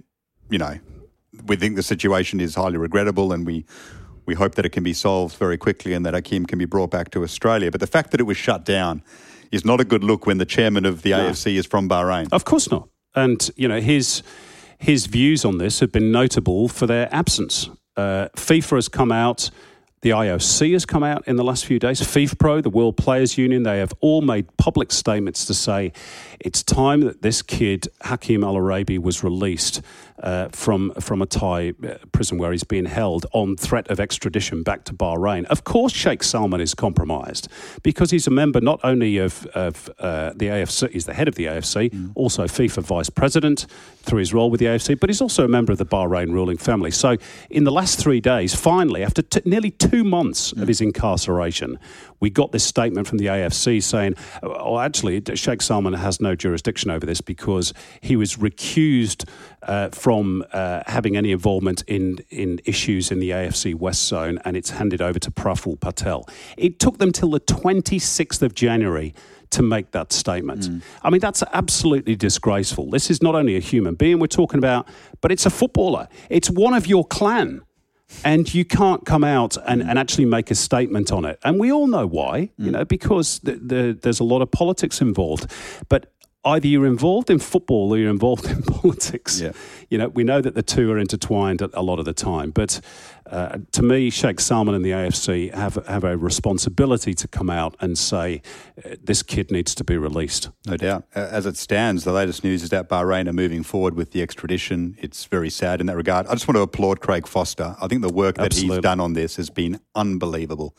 we think the situation is highly regrettable and we hope that it can be solved very quickly and that Hakeem can be brought back to Australia. But the fact that it was shut down is not a good look when the chairman of the AFC is from Bahrain. Of course not. And, his views on this have been notable for their absence. FIFA has come out. The IOC has come out in the last few days. FIFPro, the World Players Union, they have all made public statements to say it's time that this kid, Hakeem Al Arabi, was released from a Thai prison where he's being held on threat of extradition back to Bahrain. Of course, Sheikh Salman is compromised because he's a member not only of the AFC, he's the head of the AFC, also FIFA vice president through his role with the AFC, but he's also a member of the Bahrain ruling family. So in the last 3 days, finally, after nearly 2 months of his incarceration, we got this statement from the AFC saying, actually, Sheikh Salman has no jurisdiction over this because he was recused from having any involvement in issues in the AFC West Zone, and it's handed over to Praful Patel. It took them till the 26th of January to make that statement. I mean, that's absolutely disgraceful. This is not only a human being we're talking about, but it's a footballer. It's one of your clan. And you can't come out and actually make a statement on it. And we all know why, because there's a lot of politics involved. But either you're involved in football or you're involved in politics. Yeah. We know that the two are intertwined a lot of the time. But to me, Sheikh Salman and the AFC have a responsibility to come out and say, this kid needs to be released. No doubt. As it stands, the latest news is that Bahrain are moving forward with the extradition. It's very sad in that regard. I just want to applaud Craig Foster. I think the work that he's done on this has been unbelievable.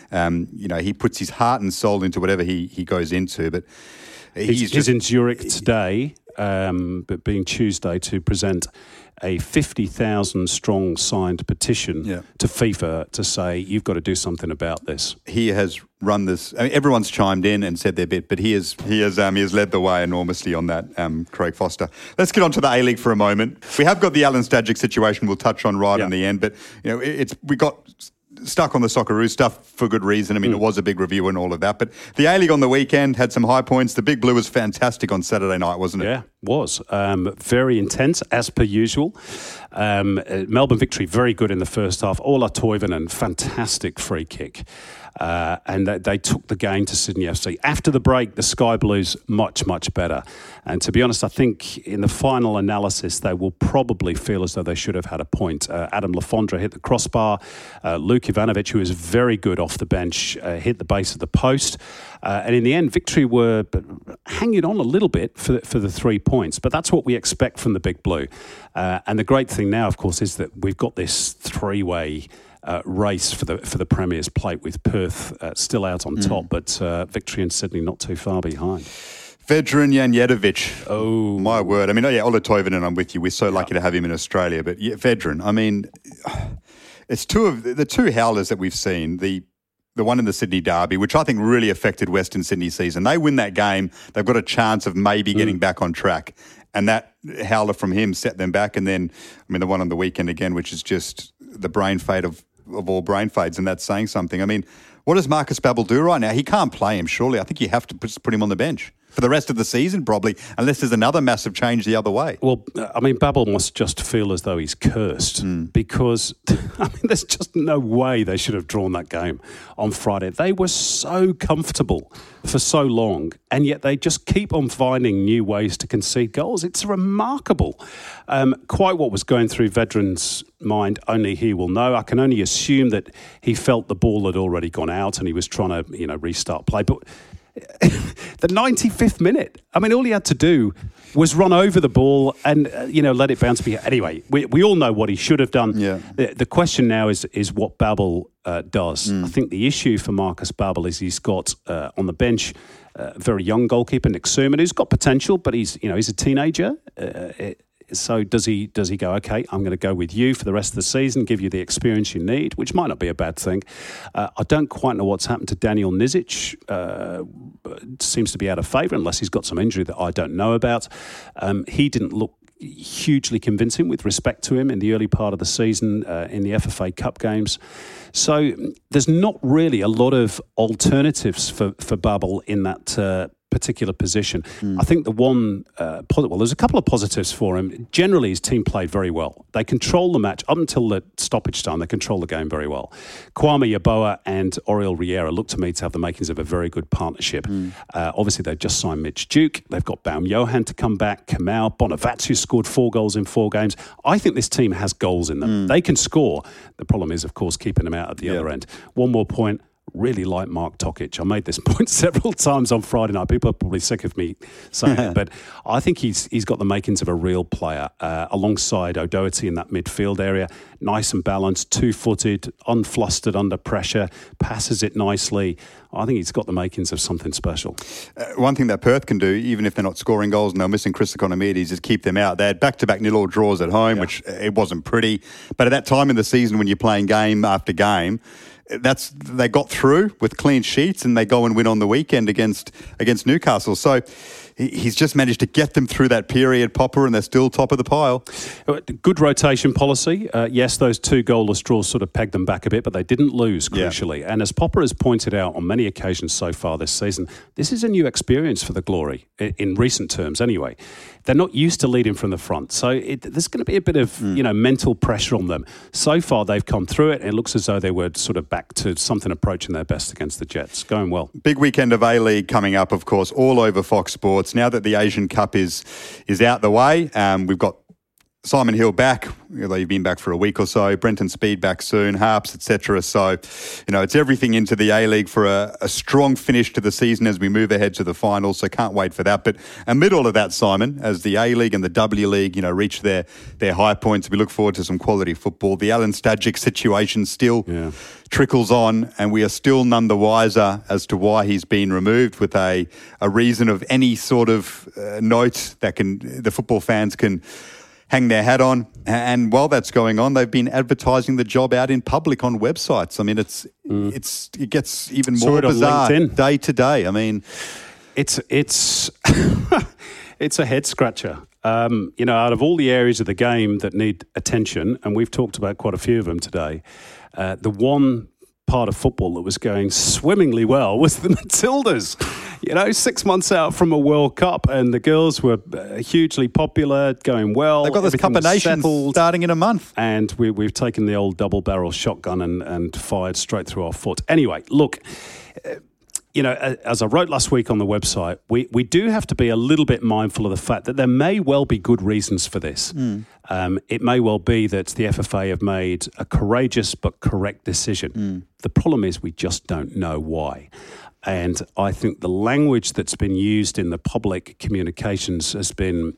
He puts his heart and soul into whatever he goes into, but he's in Zurich today, but being Tuesday, to present a 50,000 strong signed petition to FIFA to say, you've got to do something about this. He has run this. I mean, everyone's chimed in and said their bit, but he has led the way enormously on that, Craig Foster. Let's get on to the A-League for a moment. We have got the Alan Stajic situation we'll touch on in the end, but we got stuck on the Socceroos stuff for good reason. I mean, it was a big review and all of that. But the A-League on the weekend had some high points. The Big Blue was fantastic on Saturday night, wasn't it? Yeah, was. Very intense, as per usual. Melbourne Victory, very good in the first half. Ola Toivonen, fantastic free kick. And they took the game to Sydney FC. After the break, the Sky Blues much, much better. And to be honest, I think in the final analysis, they will probably feel as though they should have had a point. Adam Lafondra hit the crossbar. Luke Ivanovic, who is very good off the bench, hit the base of the post. And in the end, Victory were hanging on a little bit for the 3 points. But that's what we expect from the Big Blue. And the great thing now, of course, is that we've got this three-way race for the Premier's plate, with Perth still out on top, but Victory and Sydney not too far behind. Vedran Janjetovic. Oh, my word. I mean, Ola Toivonen, I'm with you. We're so lucky to have him in Australia. But Vedran, I mean, it's two of the two howlers that we've seen. The one in the Sydney Derby, which I think really affected Western Sydney's season. They win that game, they've got a chance of maybe getting back on track. And that howler from him set them back. And then, I mean, the one on the weekend again, which is just the brain fade of all brain fades, and that's saying something. I mean, what does Marcus Babbel do right now? He can't play him, surely. I think you have to put him on the bench for the rest of the season, probably, unless there's another massive change the other way. Well, I mean, Babbel must just feel as though he's cursed because, I mean, there's just no way they should have drawn that game on Friday. They were so comfortable for so long, and yet they just keep on finding new ways to concede goals. It's remarkable. Quite what was going through Vedran's mind, only he will know. I can only assume that he felt the ball had already gone out and he was trying to, restart play. But the 95th minute, I mean, all he had to do was run over the ball and, let it bounce. Anyway, we all know what he should have done. Yeah. The question now is what Babbel does. I think the issue for Marcus Babbel is he's got on the bench a very young goalkeeper, Nick Surman, who's got potential, but he's a teenager. So does he go, okay, I'm going to go with you for the rest of the season, give you the experience you need, which might not be a bad thing. I don't quite know what's happened to Daniel Nizic. Seems to be out of favour unless he's got some injury that I don't know about. He didn't look hugely convincing with respect to him in the early part of the season in the FFA Cup games. So there's not really a lot of alternatives for Babbel in that particular position. I think the one, there's a couple of positives for him. Generally, his team played very well. They control the match up until the stoppage time. They control the game very well. Kwame Yeboah and Oriol Riera look to me to have the makings of a very good partnership. Obviously, they've just signed Mitch Duke. They've got Baum Johan to come back. Kamau Bonavatu scored 4 goals in 4 games. I think this team has goals in them. They can score. The problem is, of course, keeping them out at the other end. One more point. Really like Mark Tokic. I made this point several times on Friday night. People are probably sick of me saying it, but I think he's got the makings of a real player alongside O'Doherty in that midfield area. Nice and balanced, 2-footed, unflustered under pressure, passes it nicely. I think he's got the makings of something special. One thing that Perth can do, even if they're not scoring goals and they're missing Chris Economides, is keep them out. They had back-to-back 0-0 draws at home, which it wasn't pretty. But at that time in the season when you're playing game after game, they got through with clean sheets and they go and win on the weekend against Newcastle. So he's just managed to get them through that period, Popper, and they're still top of the pile. Good rotation policy. Yes, those 2 goalless draws sort of pegged them back a bit, but they didn't lose, crucially. Yeah. And as Popper has pointed out on many occasions so far this season, this is a new experience for the Glory, in recent terms anyway. They're not used to leading from the front, so there's going to be a bit of mental pressure on them. So far, they've come through it. It looks as though they were sort of back to something approaching their best against the Jets. Going well. Big weekend of A-League coming up, of course, all over Fox Sports. Now that the Asian Cup is out the way, we've got Simon Hill back, although you've been back for a week or so. Brenton Speed back soon, Harps, etc. So, it's everything into the A-League for a strong finish to the season as we move ahead to the finals. So can't wait for that. But amid all of that, Simon, as the A-League and the W League, reach their high points, we look forward to some quality football. The Alen Stajcic situation still trickles on, and we are still none the wiser as to why he's been removed, with a reason of any sort of note that the football fans can hang their hat on. And while that's going on, they've been advertising the job out in public on websites. I mean, it gets even more bizarre day to day. I mean, it's it's a head scratcher. Out of all the areas of the game that need attention, and we've talked about quite a few of them today, the one part of football that was going swimmingly well was the Matildas. 6 months out from a World Cup, and the girls were hugely popular, going well. They've got this Cup of Nations starting in a month. And we've taken the old double-barrel shotgun and fired straight through our foot. Anyway, look, as I wrote last week on the website, we do have to be a little bit mindful of the fact that there may well be good reasons for this. It may well be that the FFA have made a courageous but correct decision. The problem is we just don't know why. And I think the language that's been used in the public communications has been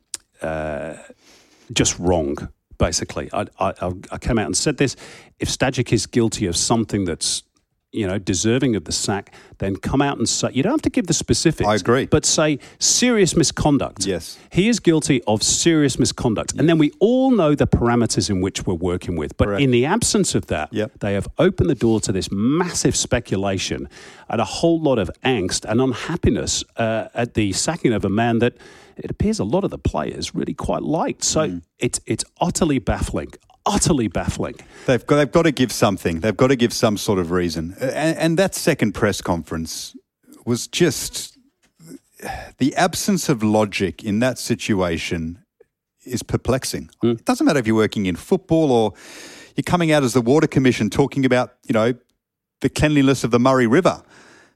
just wrong, basically. I came out and said this. If Stajcic is guilty of something that's deserving of the sack, then come out and say, you don't have to give the specifics. I agree. But say serious misconduct. Yes. He is guilty of serious misconduct. And then we all know the parameters in which we're working with. But in the absence of that, they have opened the door to this massive speculation and a whole lot of angst and unhappiness at the sacking of a man that it appears a lot of the players really quite liked. So it's utterly baffling. Utterly baffling. They've got to give something. They've got to give some sort of reason. And that second press conference was just the absence of logic in that situation is perplexing. It doesn't matter if you're working in football or you're coming out as the Water Commission talking about, the cleanliness of the Murray River.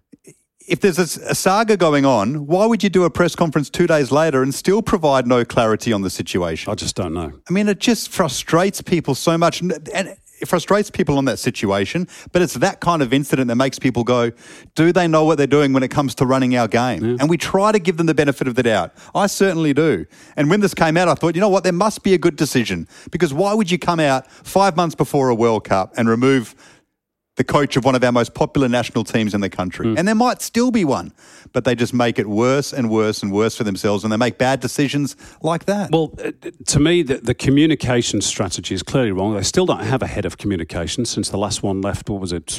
If there's a saga going on, why would you do a press conference 2 days later and still provide no clarity on the situation? I just don't know. I mean, it just frustrates people so much. And it frustrates people on that situation, but it's that kind of incident that makes people go, do they know what they're doing when it comes to running our game? Yeah. And we try to give them the benefit of the doubt. I certainly do. And when this came out, I thought, you know what, there must be a good decision. Because why would you come out 5 months before a World Cup and remove the coach of one of our most popular national teams in the country? And there might still be one, but they just make it worse and worse and worse for themselves, and they make bad decisions like that. Well, to me, the communication strategy is clearly wrong. They still don't have a head of communication since the last one left, what was it,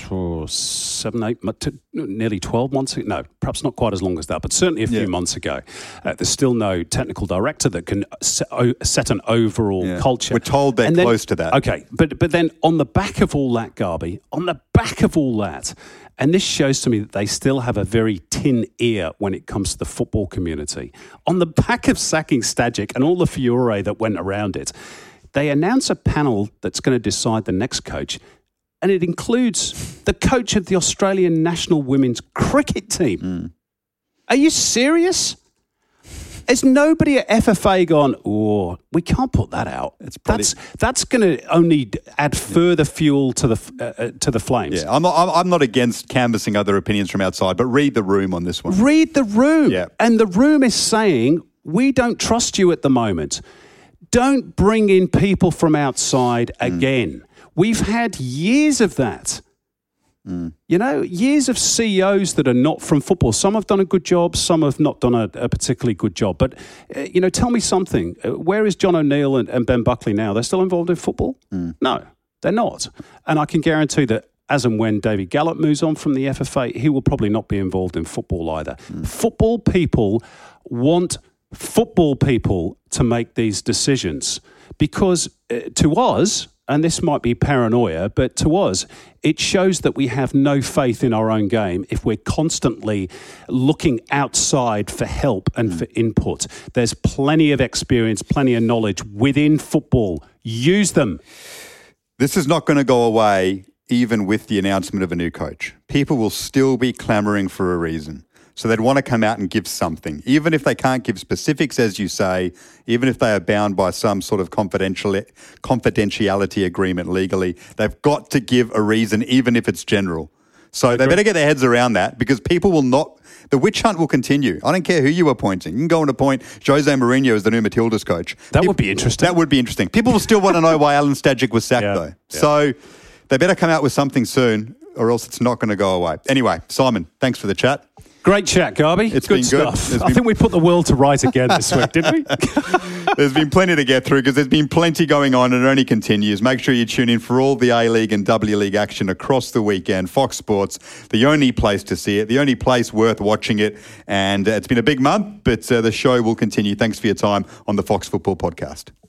7, 8, nearly 12 months ago? No, perhaps not quite as long as that, but certainly a few months ago. There's still no technical director that can set an overall culture. We're told they're close to that. Okay, but then on the back of all that, Garby, on the back of all that, and this shows to me that they still have a very tin ear when it comes to the football community. On the back of sacking Stajcic and all the furore that went around it, they announce a panel that's going to decide the next coach, and it includes the coach of the Australian national women's cricket team. Are you serious? Has nobody at FFA gone, we can't put that out? That's going to only add further fuel to the flames. Yeah, I'm not against canvassing other opinions from outside, but read the room on this one. Read the room. Yeah. And the room is saying, we don't trust you at the moment. Don't bring in people from outside again. We've had years of that. Years of CEOs that are not from football. Some have done a good job, some have not done a particularly good job. But, tell me something. Where is John O'Neill and Ben Buckley now? They're still involved in football? No, they're not. And I can guarantee that as and when David Gallop moves on from the FFA, he will probably not be involved in football either. Football people want football people to make these decisions because to us, and this might be paranoia, but to us, it shows that we have no faith in our own game if we're constantly looking outside for help and for input. There's plenty of experience, plenty of knowledge within football. Use them. This is not going to go away even with the announcement of a new coach. People will still be clamouring for a reason. So they'd want to come out and give something, even if they can't give specifics, as you say, even if they are bound by some sort of confidentiality agreement legally. They've got to give a reason, even if it's general. So they better get their heads around that because people will not... The witch hunt will continue. I don't care who you appointing. You can go and appoint Jose Mourinho as the new Matildas coach. That would be interesting. That would be interesting. People will still want to know why Alan Stajic was sacked, though. Yeah. So they better come out with something soon or else it's not going to go away. Anyway, Simon, thanks for the chat. Great chat, Garby. It's good stuff. I think we put the world to rights again this week, didn't we? There's been plenty to get through because there's been plenty going on and it only continues. Make sure you tune in for all the A-League and W League action across the weekend. Fox Sports, the only place to see it, the only place worth watching it. And it's been a big month, but the show will continue. Thanks for your time on the Fox Football Podcast.